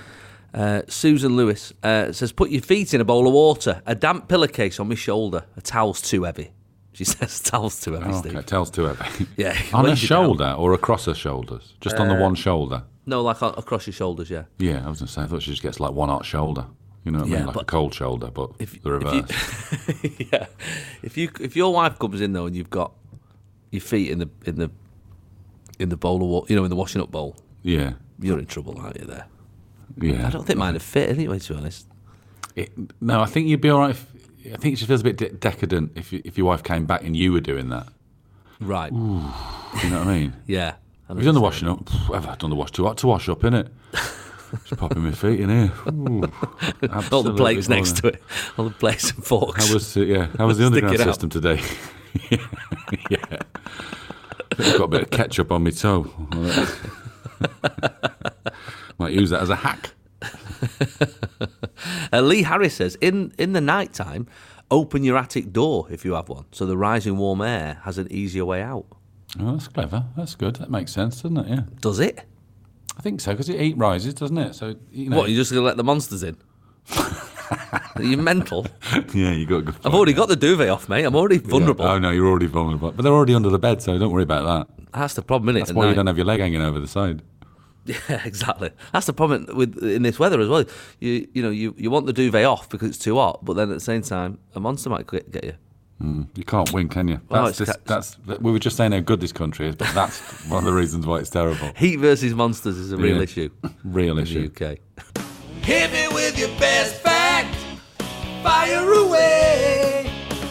S3: Susan Lewis says, put your feet in a bowl of water, a damp pillowcase on my shoulder, a towel's too heavy. She says towel's too heavy, Steve.
S4: Okay, towel's too heavy.
S3: Yeah.
S4: On her shoulder or across her shoulders? Just on the one shoulder?
S3: No, like across your shoulders, yeah.
S4: Yeah, I was going to say, I thought she just gets like one hot shoulder. You know what I mean? Like a cold shoulder, but the reverse.
S3: If your wife comes in, though, and you've got your feet in the bowl of water, you know, in the washing up bowl,
S4: you're
S3: in trouble, aren't you, there?
S4: Yeah.
S3: I don't think mine would fit anyway, to be honest.
S4: No, I think you'd be all right. I think it just feels a bit decadent if your wife came back and you were doing that.
S3: Right.
S4: Ooh, you know what I mean?
S3: Yeah.
S4: Have you done the washing up? I've done the wash too hot to wash up, innit? Just popping my feet in here. Ooh,
S3: all the plates next to it. All the plates and forks.
S4: How was the underground system today? Yeah. I've got a bit of ketchup on my toe. Might use that as a hack.
S3: Lee Harris says, in the night time, open your attic door if you have one, so the rising warm air has an easier way out.
S4: Oh, that's clever. That's good. That makes sense, doesn't it? Yeah.
S3: Does it?
S4: I think so, because heat rises, doesn't it? So you know.
S3: What, you're just going to let the monsters in? Are you mental?
S4: Yeah, you got a good point.
S3: I've already got the duvet off, mate. I'm already vulnerable.
S4: Yeah. Oh, no, you're already vulnerable. But they're already under the bed, so don't worry about that.
S3: That's the problem, isn't it?
S4: That's why you don't have your leg hanging over the side.
S3: Yeah, exactly. That's the problem in this weather as well. You want the duvet off because it's too hot, but then at the same time, a monster might get you.
S4: You can't win, can you? We were just saying how good this country is, but that's one of the reasons why it's terrible.
S3: Heat versus monsters is a real issue.
S4: Real issue.
S3: In the UK.
S6: Hit me with your best fact. Fire away.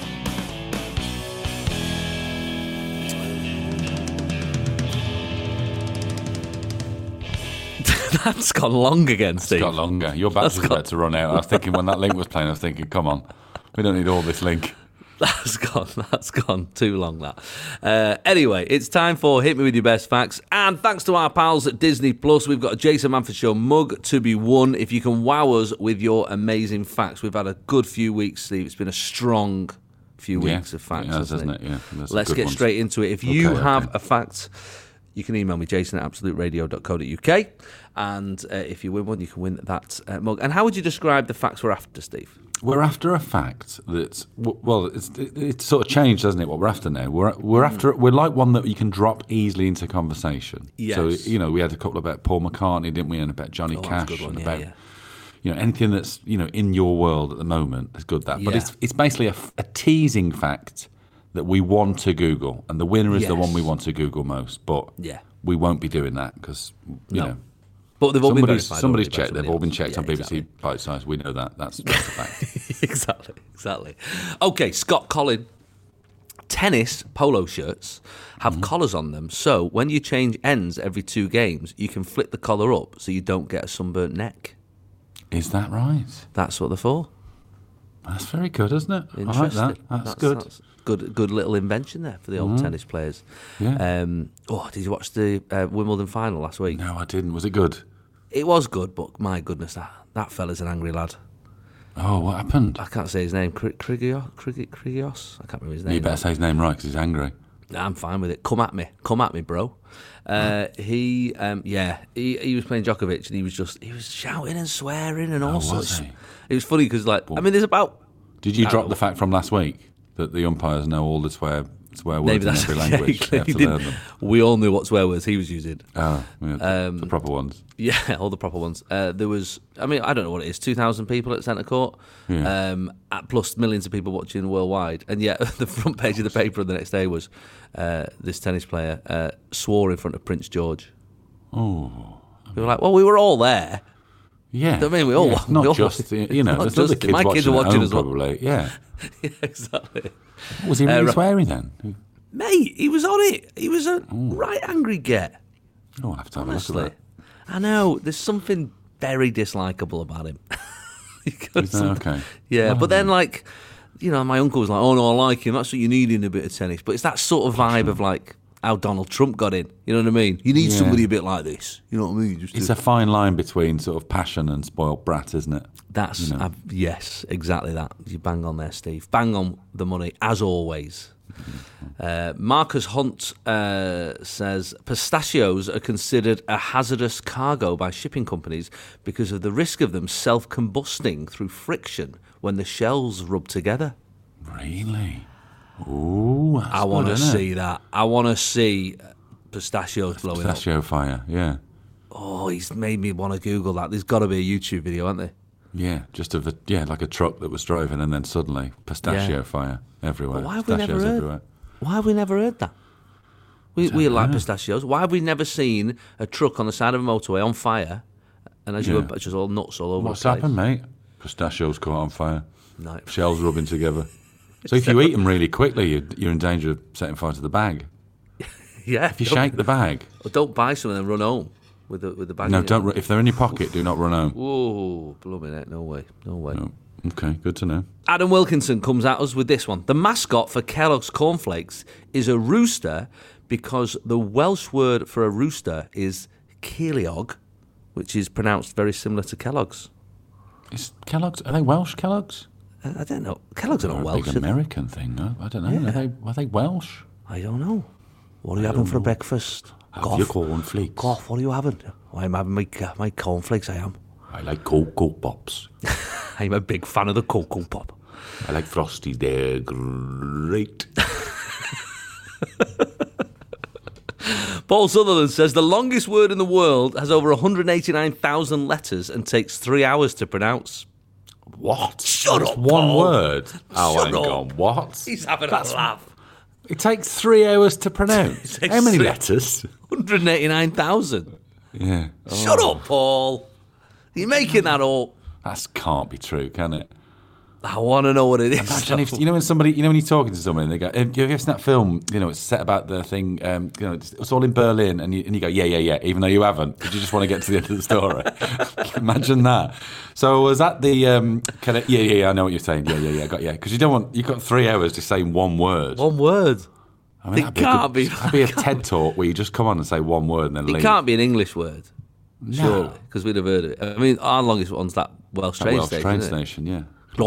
S3: That's gone long again, Steve.
S4: It's got longer. Your battery's about to run out. I was thinking when that link was playing, I was thinking, come on, we don't need all this link.
S3: That's gone too long, that. Anyway, it's time for Hit Me With Your Best Facts. And thanks to our pals at Disney Plus, we've got a Jason Manford Show mug to be won if you can wow us with your amazing facts. We've had a good few weeks, Steve. It's been a strong few weeks of facts, hasn't it?
S4: Yeah,
S3: let's get straight into it. If you have a fact, you can email me, jason@absoluteradio.co.uk. And if you win one, you can win that mug. And how would you describe the facts we're after, Steve?
S4: We're after a fact that's, well, it's sort of changed, hasn't it, what we're after now? We're like one that you can drop easily into conversation.
S3: Yes.
S4: So, we had a couple about Paul McCartney, didn't we, and about Johnny Cash, and about, anything that's, in your world at the moment is good, that. But it's basically a teasing fact that we want to Google, and the winner is the one we want to Google most. But we won't be doing that because, you know.
S3: But they've all been verified.
S4: Somebody's checked. They've all been checked on BBC Bite Size. We know that. That's a fact.
S3: Exactly. Okay, Scott Collin. Tennis polo shirts have collars on them, so when you change ends every 2 games, you can flip the collar up so you don't get a sunburnt neck.
S4: Is that right?
S3: That's what they're for.
S4: That's very good, isn't it?
S3: Interesting.
S4: I like that. That's good.
S3: That's good little invention there for the old tennis players.
S4: Yeah.
S3: Did you watch the Wimbledon final last week?
S4: No, I didn't. Was it good?
S3: It was good, but my goodness, that fella's an angry lad.
S4: Oh, what happened?
S3: I can't say his name. Kyrgios? I can't remember his name.
S4: You better say his name right because he's angry.
S3: I'm fine with it. Come at me, bro. He was playing Djokovic and he was shouting and swearing and all sorts. It was funny because, there's about...
S4: Did you drop the fact from last week that the umpires know all the swear words
S3: maybe
S4: in
S3: that's
S4: every language? They have to learn them.
S3: We all knew what swear words he was using.
S4: Oh, the proper ones.
S3: Yeah, all the proper ones. There was, I don't know what it is, 2,000 people at Centre Court, plus millions of people watching worldwide. And yet, the front page of the paper the next day was this tennis player swore in front of Prince George.
S4: Oh.
S3: We were like, well, we were all there.
S4: Yeah.
S3: I mean, we all...
S4: Not
S3: we all,
S4: just, there's other kids
S3: my kids are watching
S4: home,
S3: as well.
S4: probably. Yeah.
S3: Yeah, exactly.
S4: Was he really swearing then?
S3: Mate, he was on it. He was a right angry get.
S4: Oh, I'll have to have
S3: Honestly.
S4: a look at that.
S3: I know, there's something very dislikable about him.
S4: Is that okay?
S3: Yeah, but then, my uncle was like, oh, no, I like him. That's what you need in a bit of tennis. But it's that sort of vibe of, how Donald Trump got in. You know what I mean? You need somebody a bit like this. You know what I mean?
S4: It's a fine line between sort of passion and spoilt brat, isn't it?
S3: That's, yes, exactly that. You bang on there, Steve. Bang on the money, as always. Marcus Hunt says, pistachios are considered a hazardous cargo by shipping companies because of the risk of them self-combusting through friction when the shells rub together.
S4: Really? Ooh,
S3: I want to see that. I want to see pistachios blowing up.
S4: Pistachio fire, yeah.
S3: Oh, he's made me want to Google that. There's got to be a YouTube video, hasn't there?
S4: Yeah, just like a truck that was driving and then suddenly pistachio fire everywhere.
S3: But why have we never heard? Why have we never heard that? We like pistachios. Why have we never seen a truck on the side of a motorway on fire, and as you were just all nuts all over?
S4: What's
S3: the place?
S4: happened, mate? Pistachios caught on fire.
S3: No.
S4: Shells rubbing together. So if you eat them really quickly, you're in danger of setting fire to the bag.
S3: Yeah.
S4: If you shake the bag.
S3: Or don't buy some and then run home with the bag.
S4: No, don't. If they're in your pocket, do not run home.
S3: Whoa, blooming heck, no way.
S4: No. Okay, good to know.
S3: Adam Wilkinson comes at us with this one. The mascot for Kellogg's Cornflakes is a rooster because the Welsh word for a rooster is Ceiliog, which is pronounced very similar to Kellogg's.
S4: Is Kellogg's? Are they Welsh Kellogg's?
S3: I don't know. Kellogg's are not Welsh.
S4: Big American thing, no? I don't know.
S3: Yeah.
S4: Are they Welsh?
S3: I don't know. What are you having for breakfast?
S4: Have your cornflakes.
S3: Goff, what are you having? I'm having my cornflakes, I am.
S4: I like Cocoa Pops.
S3: I'm a big fan of the Cocoa Pop.
S4: I like Frosty. They're great.
S3: Paul Sutherland says the longest word in the world has over 189,000 letters and takes 3 hours to pronounce.
S4: What?
S3: Shut up,
S4: one
S3: Paul.
S4: word? Oh,
S3: Shut
S4: hang
S3: up.
S4: on. What?
S3: He's having a laugh.
S4: It takes 3 hours to pronounce.
S3: takes
S4: How many
S3: 3
S4: letters?
S3: 189,000.
S4: Yeah.
S3: Shut up, Paul. You're making that up.
S4: That can't be true, can it?
S3: I want to know what it is.
S4: Imagine if, when somebody, when you're talking to someone and they go, have you ever seen that film, it's set about the thing, it's all in Berlin, and you go, yeah, even though you haven't, because you just want to get to the end of the story. Imagine that. So was that the, I know what you're saying, yeah, because you've got 3 hours just saying one word.
S3: One word.
S4: I mean, that'd be a TED talk where you just come on and say one word and then leave.
S3: It can't be an English word, surely, because we'd have heard of it. I mean, our longest one's that Welsh train station.
S4: Train station, yeah.
S3: I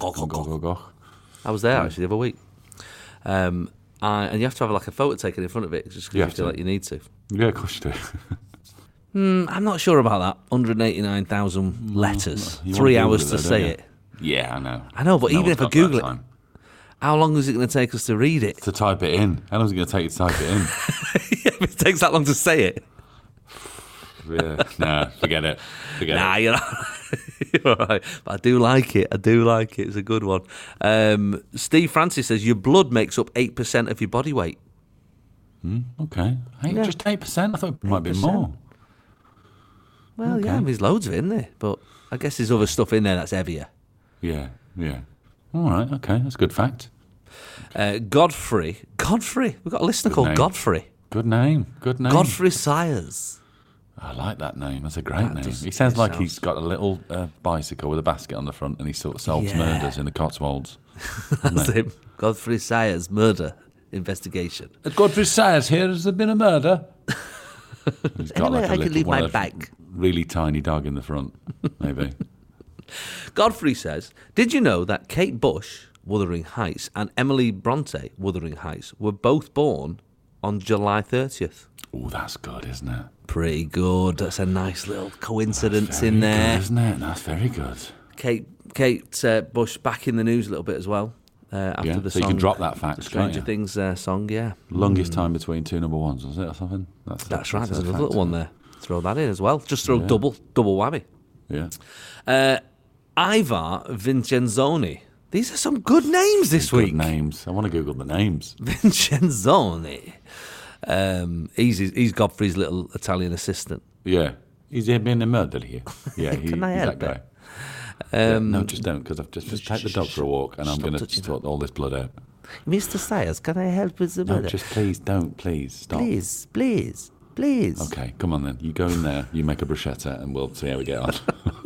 S3: was there actually the other week. And you have to have like a photo taken in front of it just because you feel like you need to.
S4: Yeah, of course you do.
S3: I'm not sure about that. 189,000 letters. 3 hours to say it.
S4: Yeah, I know.
S3: I know, but even if I Google it, how long is it going to take us to read it?
S4: To type it in. How long is it going to take you to type it in?
S3: If it takes that long to say it.
S4: Yeah, nah, forget it.
S3: Nah, you're all right. But I do like it. It's a good one. Steve Francis says your blood makes up 8% of your body weight.
S4: Okay. Just 8%? I thought it might be more.
S3: Well, yeah, there's loads of it in there. But I guess there's other stuff in there that's heavier.
S4: Yeah. All right, okay. That's a good fact.
S3: Godfrey. We've got a listener called Godfrey.
S4: Good name.
S3: Godfrey Sayers.
S4: I like that name. That's a great name. He sounds like he's got a little bicycle with a basket on the front and he sort of solves murders in the Cotswolds.
S3: That's him. Godfrey Sayers, murder investigation.
S4: At Godfrey Sayers here, has there been a murder? He's got
S3: Anyway,
S4: like
S3: I can leave my bag.
S4: Really tiny dog in the front, maybe.
S3: Godfrey says, did you know that Kate Bush, Wuthering Heights, and Emily Bronte, Wuthering Heights, were both born on July 30th?
S4: Oh, that's good, isn't it?
S3: Pretty good. That's a nice little coincidence
S4: in
S3: there.
S4: Good, isn't it? That's very good.
S3: Kate Bush back in the news a little bit as well. After the
S4: so
S3: song,
S4: you can drop that fact.
S3: the Stranger Things song, yeah.
S4: Longest time between 2 number ones, was it, or something?
S3: That's right. There's another little one there. Throw that in as well. Just throw double whammy.
S4: Yeah.
S3: Ivar Vincenzoni. These are some good names this week.
S4: Good names. I want to Google the names.
S3: Vincenzoni. He's Godfrey's little Italian assistant.
S4: Yeah. Is he being a murderer here? Yeah,
S3: Can I
S4: he's
S3: help
S4: that
S3: it?
S4: guy. No, just don't, because I've just take the dog for a walk and I'm going to sort all this blood out.
S3: Mr. Sayers, can I help with the murder?
S4: No, just please don't. Please, stop.
S3: Please.
S4: Okay, come on then. You go in there, you make a bruschetta, and we'll see how we get on.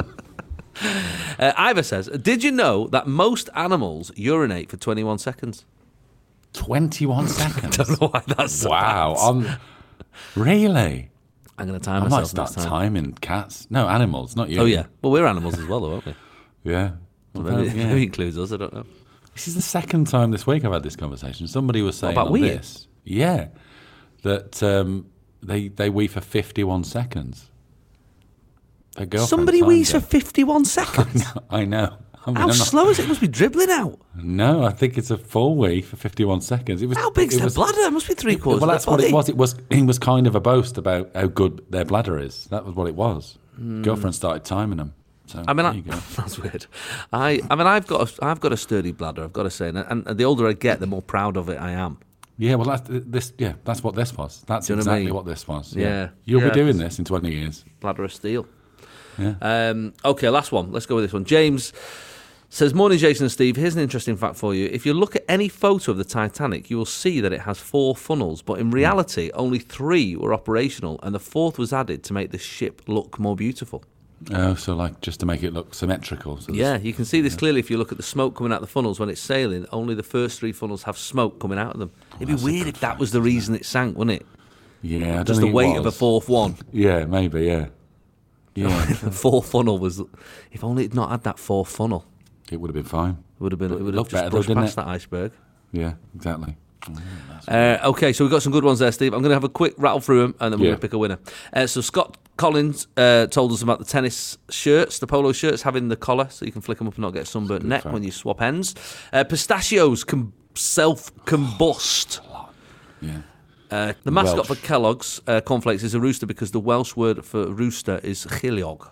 S3: Ivor says, did you know that most animals urinate for 21 seconds?
S4: 21 seconds?
S3: I don't know why that's so
S4: Wow. Really?
S3: I'm going to time
S4: I
S3: myself
S4: might start timing cats. No, animals, not you.
S3: Oh, yeah. Well, we're animals as well, though, aren't we?
S4: Yeah.
S3: Well, maybe it includes us, I don't know.
S4: This is the second time this week I've had this conversation. Somebody was saying
S3: about
S4: this. Yeah. That they wee for 51 seconds.
S3: Somebody wees for 51 seconds?
S4: I know.
S3: How slow is it? It must be dribbling out.
S4: No, I think it's a full wee for 51 seconds.
S3: How big's their bladder? It must be 3/4.
S4: Well, that's what it was. It was kind of a boast about how good their bladder is. That was what it was. Girlfriend started timing them. So,
S3: I mean, that's weird. I mean, I've got a sturdy bladder, I've got to say, and the older I get, the more proud of it I am.
S4: Yeah, well, that's what this was. That's exactly what this was.
S3: Yeah.
S4: You'll be doing this in 20 years.
S3: Bladder of steel.
S4: Yeah.
S3: Okay, last one. Let's go with this one. James says, morning, Jason and Steve. Here's an interesting fact for you. If you look at any photo of the Titanic, you will see that it has 4 funnels, but in reality, only 3 were operational, and the 4th was added to make the ship look more beautiful.
S4: Oh, so like just to make it look symmetrical. So
S3: yeah, you can see this clearly if you look at the smoke coming out the funnels when it's sailing. Only the first 3 funnels have smoke coming out of them. It'd be weird if that was the reason it sank, wouldn't it?
S4: Yeah, I
S3: just the weight of a 4th one.
S4: Yeah, maybe. Yeah.
S3: The 4th funnel was. If only it'd not had that 4th funnel,
S4: it would have been fine.
S3: It would have just brushed past that iceberg.
S4: Yeah, exactly.
S3: Okay, so we've got some good ones there, Steve. I'm going to have a quick rattle through them, and then we're going to pick a winner. So Scott Collins told us about the tennis shirts, the polo shirts, having the collar, so you can flick them up and not get a sunburnt neck when you swap ends. Pistachios can self-combust.
S4: Yeah.
S3: The mascot for Kellogg's cornflakes is a rooster because the Welsh word for rooster is chiliog.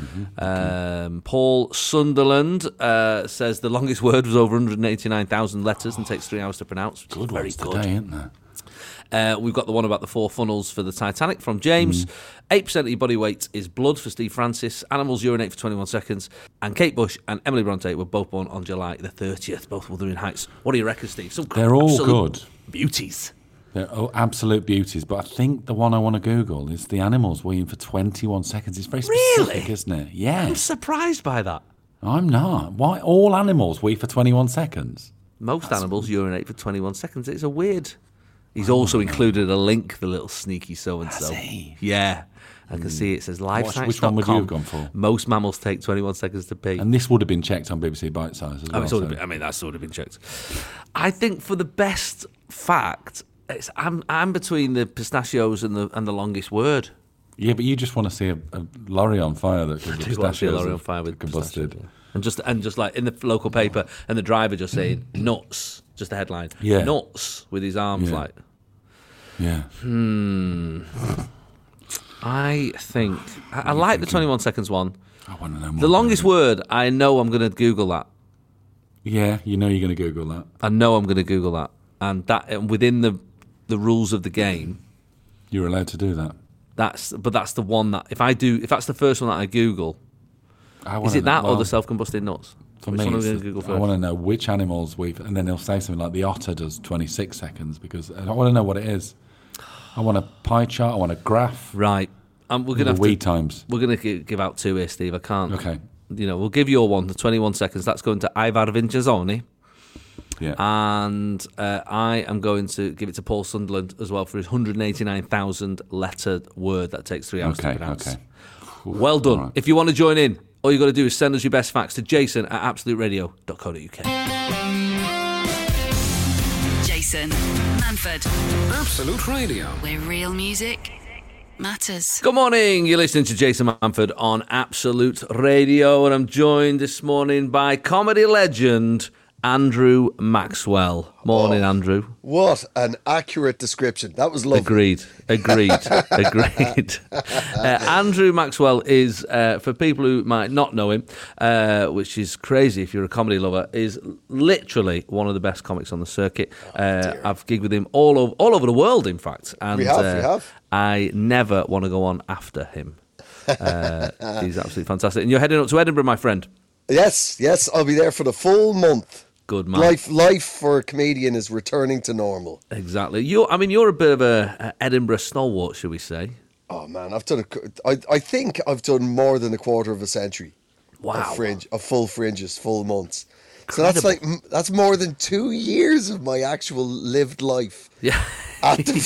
S3: Paul Sunderland says the longest word was over 189,000 letters and takes 3 hours to pronounce.
S4: Good
S3: very
S4: ones
S3: good.
S4: Today, isn't there?
S3: We've got the one about the 4 funnels for the Titanic from James. 8% of your body weight is blood for Steve Francis. Animals urinate for 21 seconds. And Kate Bush and Emily Bronte were both born on July the 30th, both Wuthering Heights. What do you reckon, Steve?
S4: They're all good.
S3: Beauties.
S4: They're absolute beauties, but I think the one I want to Google is the animals weeing for 21 seconds. It's very specific, isn't it? Yeah.
S3: I'm surprised by that.
S4: I'm not. Why all animals wee for 21 seconds?
S3: Most animals urinate for 21 seconds. It's a weird... He's also included a link, the little sneaky so-and-so.
S4: Has he?
S3: Yeah. I can see it says livescience.com.
S4: Which one would you have gone for?
S3: Most mammals take 21 seconds to pee.
S4: And this would have been checked on BBC Bite Size as well.
S3: That's already been checked. I think for the best fact, I'm between the pistachios and the longest word.
S4: Yeah, but you just want to see a lorry on fire that could
S3: pistachios a lorry on fire with
S4: combusted.
S3: Yeah. And just like in the local paper, and the driver just saying nuts, just a headline.
S4: Yeah.
S3: Nuts with his arms like.
S4: Yeah.
S3: I think I like the 21 seconds one.
S4: I want to know more.
S3: The longest word, I know I'm going to Google that.
S4: Yeah, you know you're going to Google that.
S3: I know I'm going to Google that, and within the rules of the game,
S4: you're allowed to do that.
S3: That's the one that if that's the first one that I Google, is it that or the self-combusting nuts?
S4: For me, I want to know which animals and then he'll say something like the otter does 26 seconds because I want to know what it is. I want a pie chart. I want a graph.
S3: Right. We're going to have
S4: wee times.
S3: We're going to give out 2 here, Steve. I can't.
S4: Okay.
S3: We'll give your one, the 21 seconds. That's going to Ivar Vincenzoni.
S4: Yeah.
S3: And I am going to give it to Paul Sunderland as well for his 189,000 lettered word that takes 3 hours to pronounce. Okay. Well done. Right. If you want to join in, all you've got to do is send us your best facts to jason@absoluteradio.co.uk.
S1: Jason Manford.
S2: Absolute Radio.
S1: Where real music matters.
S3: Good morning. You're listening to Jason Manford on Absolute Radio, and I'm joined this morning by comedy legend Andrew Maxwell. Morning, Andrew.
S7: What an accurate description. That was lovely.
S3: Agreed. Andrew Maxwell is, for people who might not know him, which is crazy if you're a comedy lover, is literally one of the best comics on the circuit. I've gigged with him all over the world, in fact. And
S7: we have.
S3: I never want to go on after him. He's absolutely fantastic. And you're heading up to Edinburgh, my friend.
S7: Yes. I'll be there for the full month.
S3: Good man.
S7: Life for a comedian is returning to normal.
S3: Exactly. You're a bit of a Edinburgh stalwart, should we say?
S7: Oh man, I think I've done more than a quarter of a century.
S3: Wow.
S7: Of full fringes, full months. Incredible. So that's more than 2 years of my actual lived life.
S3: Yeah.
S7: At the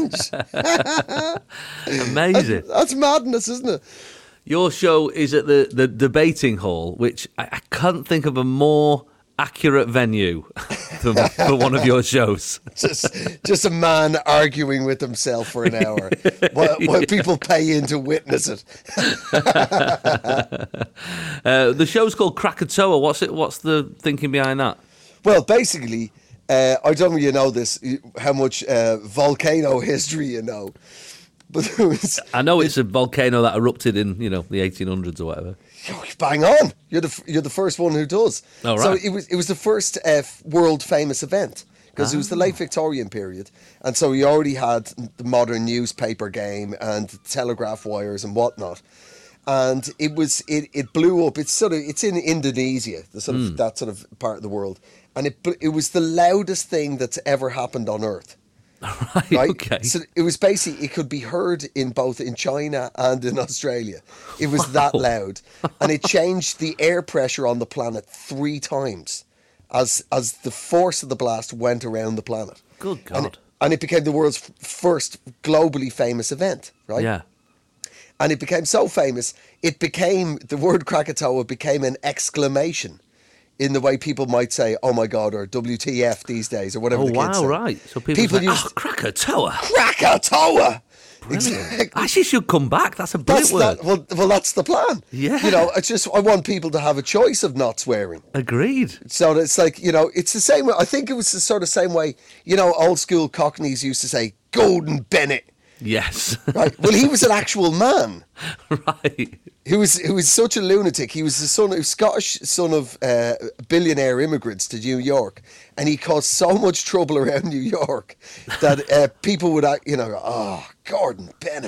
S7: fringe.
S3: Amazing.
S7: That's madness, isn't it?
S3: Your show is at the Debating Hall, which I can't think of a more accurate venue for one of your shows.
S7: Just a man arguing with himself for an hour while people pay in to witness it.
S3: The show's called Krakatoa. What's the thinking behind that?
S7: Well, basically, I don't know if you know this, how much volcano history you know. But
S3: I know it's a volcano that erupted in the 1800s or whatever.
S7: Bang on! You're the first one who does.
S3: Oh, right.
S7: So it was the first world famous event because it was the late Victorian period, and so you already had the modern newspaper game and telegraph wires and whatnot, and it blew up. It's in Indonesia, that sort of part of the world, and it was the loudest thing that's ever happened on Earth.
S3: Right. Okay.
S7: So it was basically, it could be heard both in China and in Australia. It was that loud, and it changed the air pressure on the planet 3 times as the force of the blast went around the planet.
S3: Good God!
S7: And it became the world's first globally famous event. Right?
S3: Yeah.
S7: And it became so famous, the word Krakatoa became an exclamation. In the way people might say, "Oh my God," or "WTF" these days, or whatever the kids say.
S3: Oh wow, right. So people use Krakatoa.
S7: Krakatoa. Exactly.
S3: Actually, should come back. That's a brilliant word.
S7: Well, that's the plan.
S3: Yeah.
S7: I want people to have a choice of not swearing.
S3: Agreed.
S7: So it's like, it's the same way. I think it was the sort of same way, old school Cockneys used to say, "Golden Bennett."
S3: Yes.
S7: Right. Well, he was an actual man.
S3: Right.
S7: who was such a lunatic. He was Scottish son of billionaire immigrants to New York, and he caused so much trouble around New York that people would, go, oh, Gordon Bennett.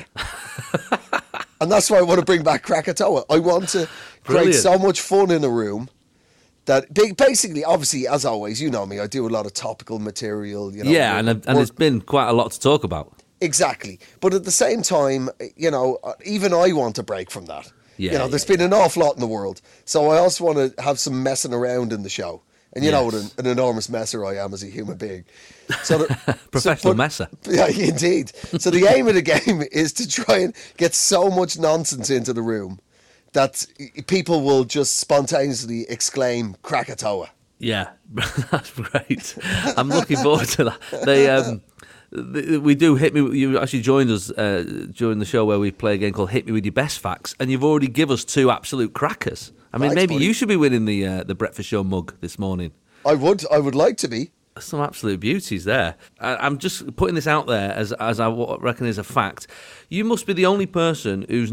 S7: And that's why I want to bring back Krakatoa. I want to create so much fun in a room that basically, obviously, as always, you know me, I do a lot of topical material.
S3: Yeah, and there's been quite a lot to talk about.
S7: Exactly. But at the same time, even I want a break from that.
S3: Yeah,
S7: there's been an awful lot in the world. So I also want to have some messing around in the show. And you know what an enormous messer I am as a human being. So
S3: Professional messer.
S7: Yeah, indeed. So the aim of the game is to try and get so much nonsense into the room that people will just spontaneously exclaim Krakatoa.
S3: Yeah, that's great. I'm looking forward to that. We do Hit Me. You actually joined us during the show where we play a game called Hit Me With Your Best Facts, and you've already give us 2 absolute crackers. I mean, maybe you should be winning the Breakfast Show mug this morning.
S7: I would like to be.
S3: Some absolute beauties there. I'm just putting this out there as I reckon is a fact. You must be the only person who's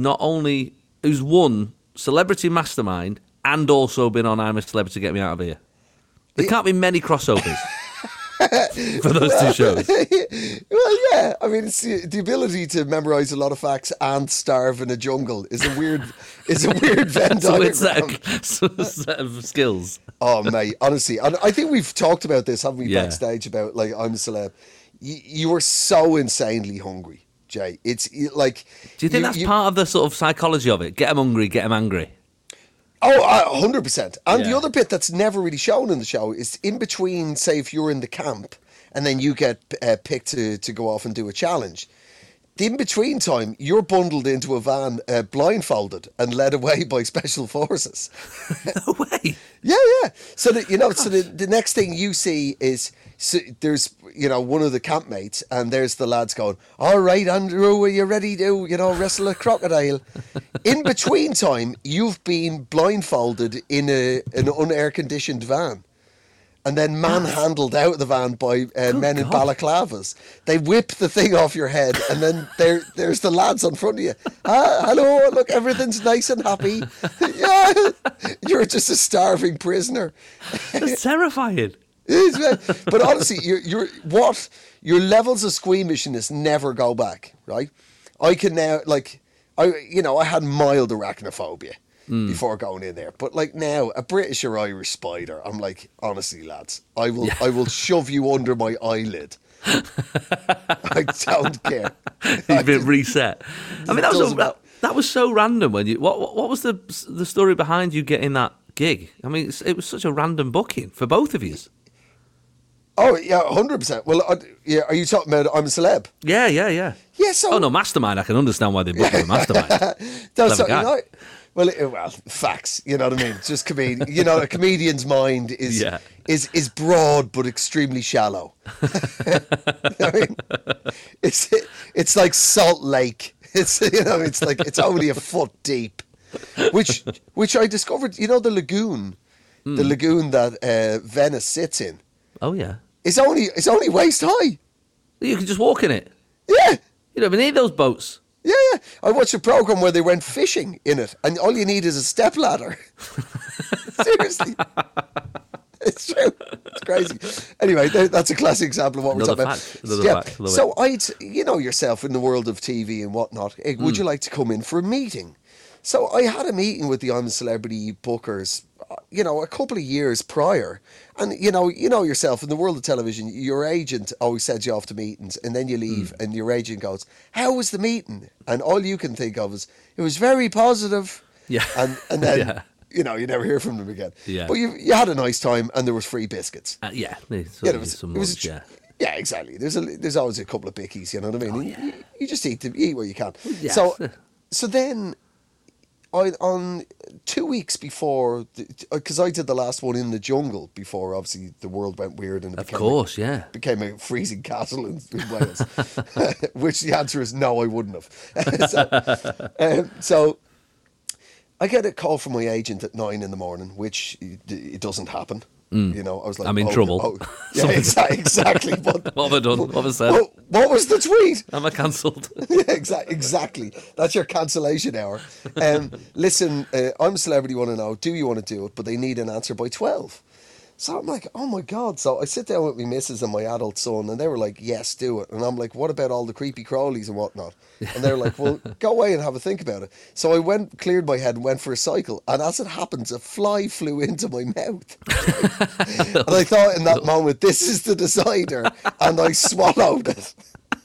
S3: won Celebrity Mastermind and also been on I'm a Celebrity, Get Me Out of Here. There can't be many crossovers. For those 2 shows.
S7: Well, yeah. I mean, it's the ability to memorise a lot of facts and starve in a jungle is a weird Venn diagram.
S3: Set of skills.
S7: Oh, mate, honestly. And I think we've talked about this, haven't we, backstage, about, like, I'm a Celeb. You were so insanely hungry, Jay. It's like...
S3: Do you think that's part of the sort of psychology of it? Get them hungry, get them angry.
S7: Oh, 100%. And the other bit that's never really shown in the show is in between, say, if you're in the camp and then you get picked to go off and do a challenge. The in-between time, you're bundled into a van, blindfolded and led away by special forces.
S3: No way.
S7: Yeah. So the next thing you see is there's one of the campmates, and there's the lads going, "All right, Andrew, are you ready to wrestle a crocodile?" In between time, you've been blindfolded in an unair conditioned van. And then manhandled out of the van by men in balaclavas. They whip the thing off your head, and then there's the lads in front of you. Hello, look, everything's nice and happy. Yeah, you're just a starving prisoner.
S3: That's terrifying.
S7: But honestly, your levels of squeamishness never go back, right? I can now, I had mild arachnophobia. Before going in there, but like now, a British or Irish spider, I'm like, honestly, lads, I will shove you under my eyelid. I don't care.
S3: You've been reset. I mean, that was so random. When you what was the story behind you getting that gig? I mean, it was such a random booking for both of you.
S7: Oh yeah, 100%. Well, are you talking about I'm a Celeb?
S3: Yeah.
S7: Yeah. So.
S3: Oh no, Mastermind. I can understand why they booked a Mastermind.
S7: Well, facts. You know what I mean? Just comedian. A comedian's mind is broad but extremely shallow. I mean, it's like Salt Lake. It's only a foot deep. Which I discovered. The lagoon, the lagoon that Venice sits in.
S3: Oh yeah.
S7: It's only waist high.
S3: You can just walk in it.
S7: Yeah.
S3: You don't even need those boats.
S7: Yeah. I watched a program where they went fishing in it, and all you need is a stepladder. Seriously. It's true. It's crazy. Anyway, that's a classic example of what we're talking about.
S3: Fact.
S7: So yourself in the world of TV and whatnot, would you like to come in for a meeting? So I had a meeting with the I'm a Celebrity bookers, a couple of years prior. And, you know yourself, in the world of television, your agent always sends you off to meetings, and then you leave, and your agent goes, "How was the meeting?" And all you can think of is, "It was very positive." Yeah. And then, you never hear from them again. Yeah. But you had a nice time, and there was free biscuits.
S3: Yeah,
S7: exactly. There's always a couple of bickies, you know what I mean? Oh, yeah. You just eat what you can. Yeah. So then... on 2 weeks before, because I did the last one in the jungle before, obviously, the world went weird and it became a freezing castle in Wales, which the answer is no, I wouldn't have. So I get a call from my agent at 9 a.m, which it doesn't happen. You know, I was like,
S3: I'm in trouble.
S7: Yeah, exactly. What
S3: have I done? What have I said?
S7: What was the tweet?
S3: Am I cancelled?
S7: Yeah, exactly. That's your cancellation hour. Listen, I'm a celebrity, want to know, do you want to do it? But they need an answer by 12. So I'm like, oh my God. So I sit down with my missus and my adult son, and they were like, yes, do it. And I'm like, what about all the creepy crawlies and whatnot? And they're like, well, go away and have a think about it. So I cleared my head and went for a cycle. And as it happens, a fly flew into my mouth. And I thought in that moment, this is the decider. And I swallowed it.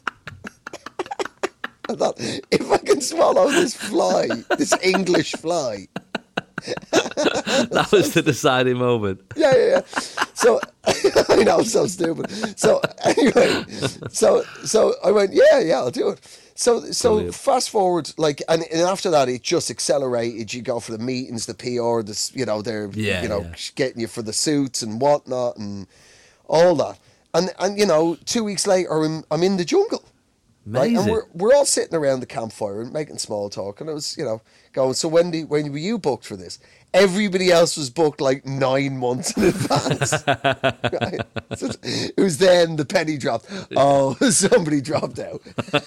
S7: I thought, if I can swallow this fly, this English fly.
S3: That was the deciding moment.
S7: Yeah. So I know, I'm so stupid. So anyway, so I went, yeah, I'll do it. So
S3: Brilliant.
S7: Fast forward, like, and after that, it just accelerated. You go for the meetings, the PR, they're getting you for the suits and whatnot and all that. And 2 weeks later, I'm in the jungle. Right?
S3: Amazing.
S7: And we're all sitting around the campfire and making small talk, and I was, going, so when were you booked for this? Everybody else was booked like 9 months in advance. Right? So it was then the penny dropped. Oh, somebody dropped out.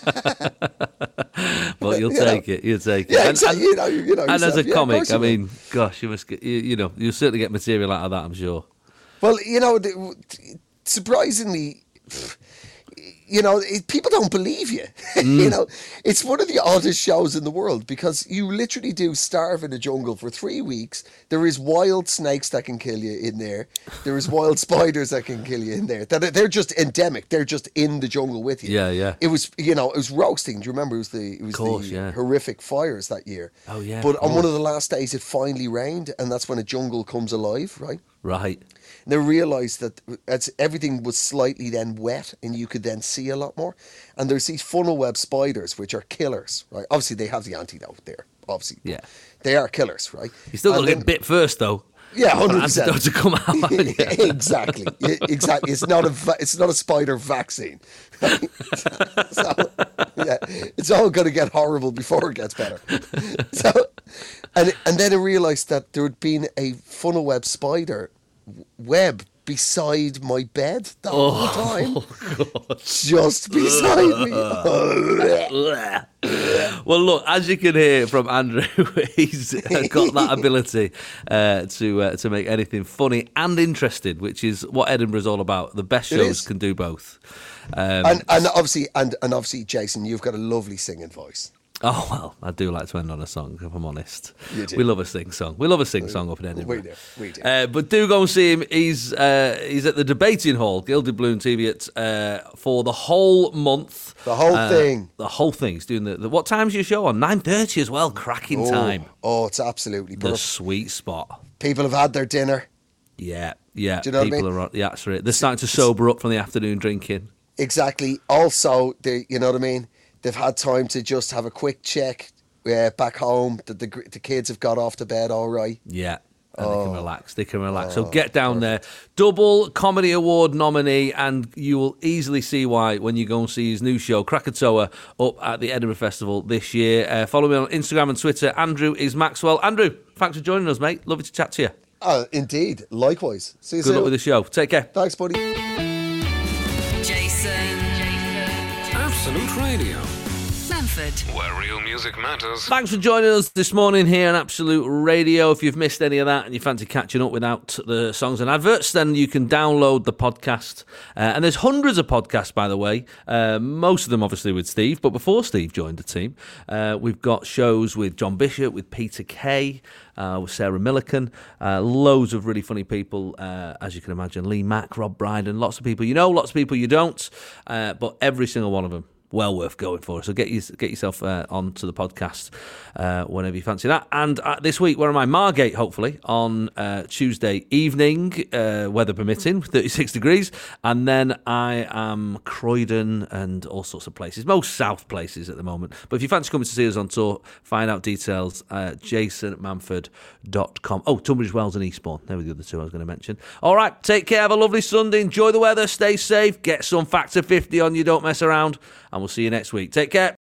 S3: But you'll take it. You'll take it.
S7: Yeah, exactly.
S3: And as a comic, I
S7: will.
S3: mean, gosh, you must get, you'll certainly get material out of that, I'm sure.
S7: Well, surprisingly, people don't believe you. It's one of the oddest shows in the world because you literally do starve in a jungle for 3 weeks. There is wild snakes that can kill you in there. There is wild spiders that can kill you in there. They're just endemic. They're just in the jungle with you.
S3: Yeah.
S7: It was, it was roasting. Do you remember? It was the horrific fires that year.
S3: Oh yeah.
S7: But on one of the last days, it finally rained, and that's when a jungle comes alive, right?
S3: Right.
S7: And they realised that everything was slightly then wet and you could then see a lot more. And there's these funnel web spiders, which are killers, right? Obviously, they have the antidote there, obviously.
S3: Yeah.
S7: They are killers, right?
S3: You still got to get bit first, though.
S7: Yeah, 100%.
S3: Antidote to come out.
S7: Exactly. It's not a spider vaccine. So, yeah, it's all going to get horrible before it gets better. So, and then I realised that there had been a funnel web spider web beside my bed the whole time. God. Just beside me.
S3: Well, look, as you can hear from Andrew, he's got that ability to make anything funny and interesting, which is what Edinburgh's all about. The best shows can do both.
S7: And obviously, Jason, you've got a lovely singing voice.
S3: Oh, well, I do like to end on a song, if I'm honest.
S7: You do.
S3: We love a sing-song. We love a sing-song up in Edinburgh.
S7: We do.
S3: But do go and see him. He's at the Debating Hall, Gilded Balloon TV, for the whole month.
S7: The whole thing.
S3: The whole thing. He's doing the what time's your show on? 9:30 as well. Cracking time.
S7: Oh, it's absolutely perfect.
S3: The sweet spot.
S7: People have had their dinner.
S3: Yeah.
S7: Do you know
S3: People
S7: what I mean?
S3: that's right. They're starting to sober up from the afternoon drinking.
S7: Exactly. Also, you know what I mean? They've had time to just have a quick check back home that the kids have got off to bed all right.
S3: Yeah. And they can relax. So get down there. Double Comedy Award nominee, and you will easily see why when you go and see his new show, Krakatoa, up at the Edinburgh Festival this year. Follow me on Instagram and Twitter. Andrew is Maxwell. Andrew, thanks for joining us, mate. Lovely to chat to you.
S7: Indeed. Likewise. See you soon.
S3: Good luck with the show. Take care.
S7: Thanks, buddy.
S1: Jason.
S2: Absolute Radio,
S1: Manford.
S2: where real music matters.
S3: Thanks for joining us this morning here on Absolute Radio. If you've missed any of that and you fancy catching up without the songs and adverts, then you can download the podcast. And there's hundreds of podcasts, by the way. Most of them, obviously, with Steve. But before Steve joined the team, we've got shows with John Bishop, with Peter Kay, with Sarah Millican, loads of really funny people, as you can imagine. Lee Mack, Rob Brydon, lots of people you know, lots of people you don't. But every single one of them, well worth going for. So get yourself onto the podcast whenever you fancy that. And this week, where am I? Margate, hopefully, on Tuesday evening, weather permitting, 36 degrees. And then I am Croydon and all sorts of places, most south places at the moment. But if you fancy coming to see us on tour, find out details at jasonmanford.com. Oh, Tunbridge Wells and Eastbourne. They were the other two I was going to mention. All right, take care. Have a lovely Sunday. Enjoy the weather. Stay safe. Get some Factor 50 on you. Don't mess around. And we'll see you next week. Take care.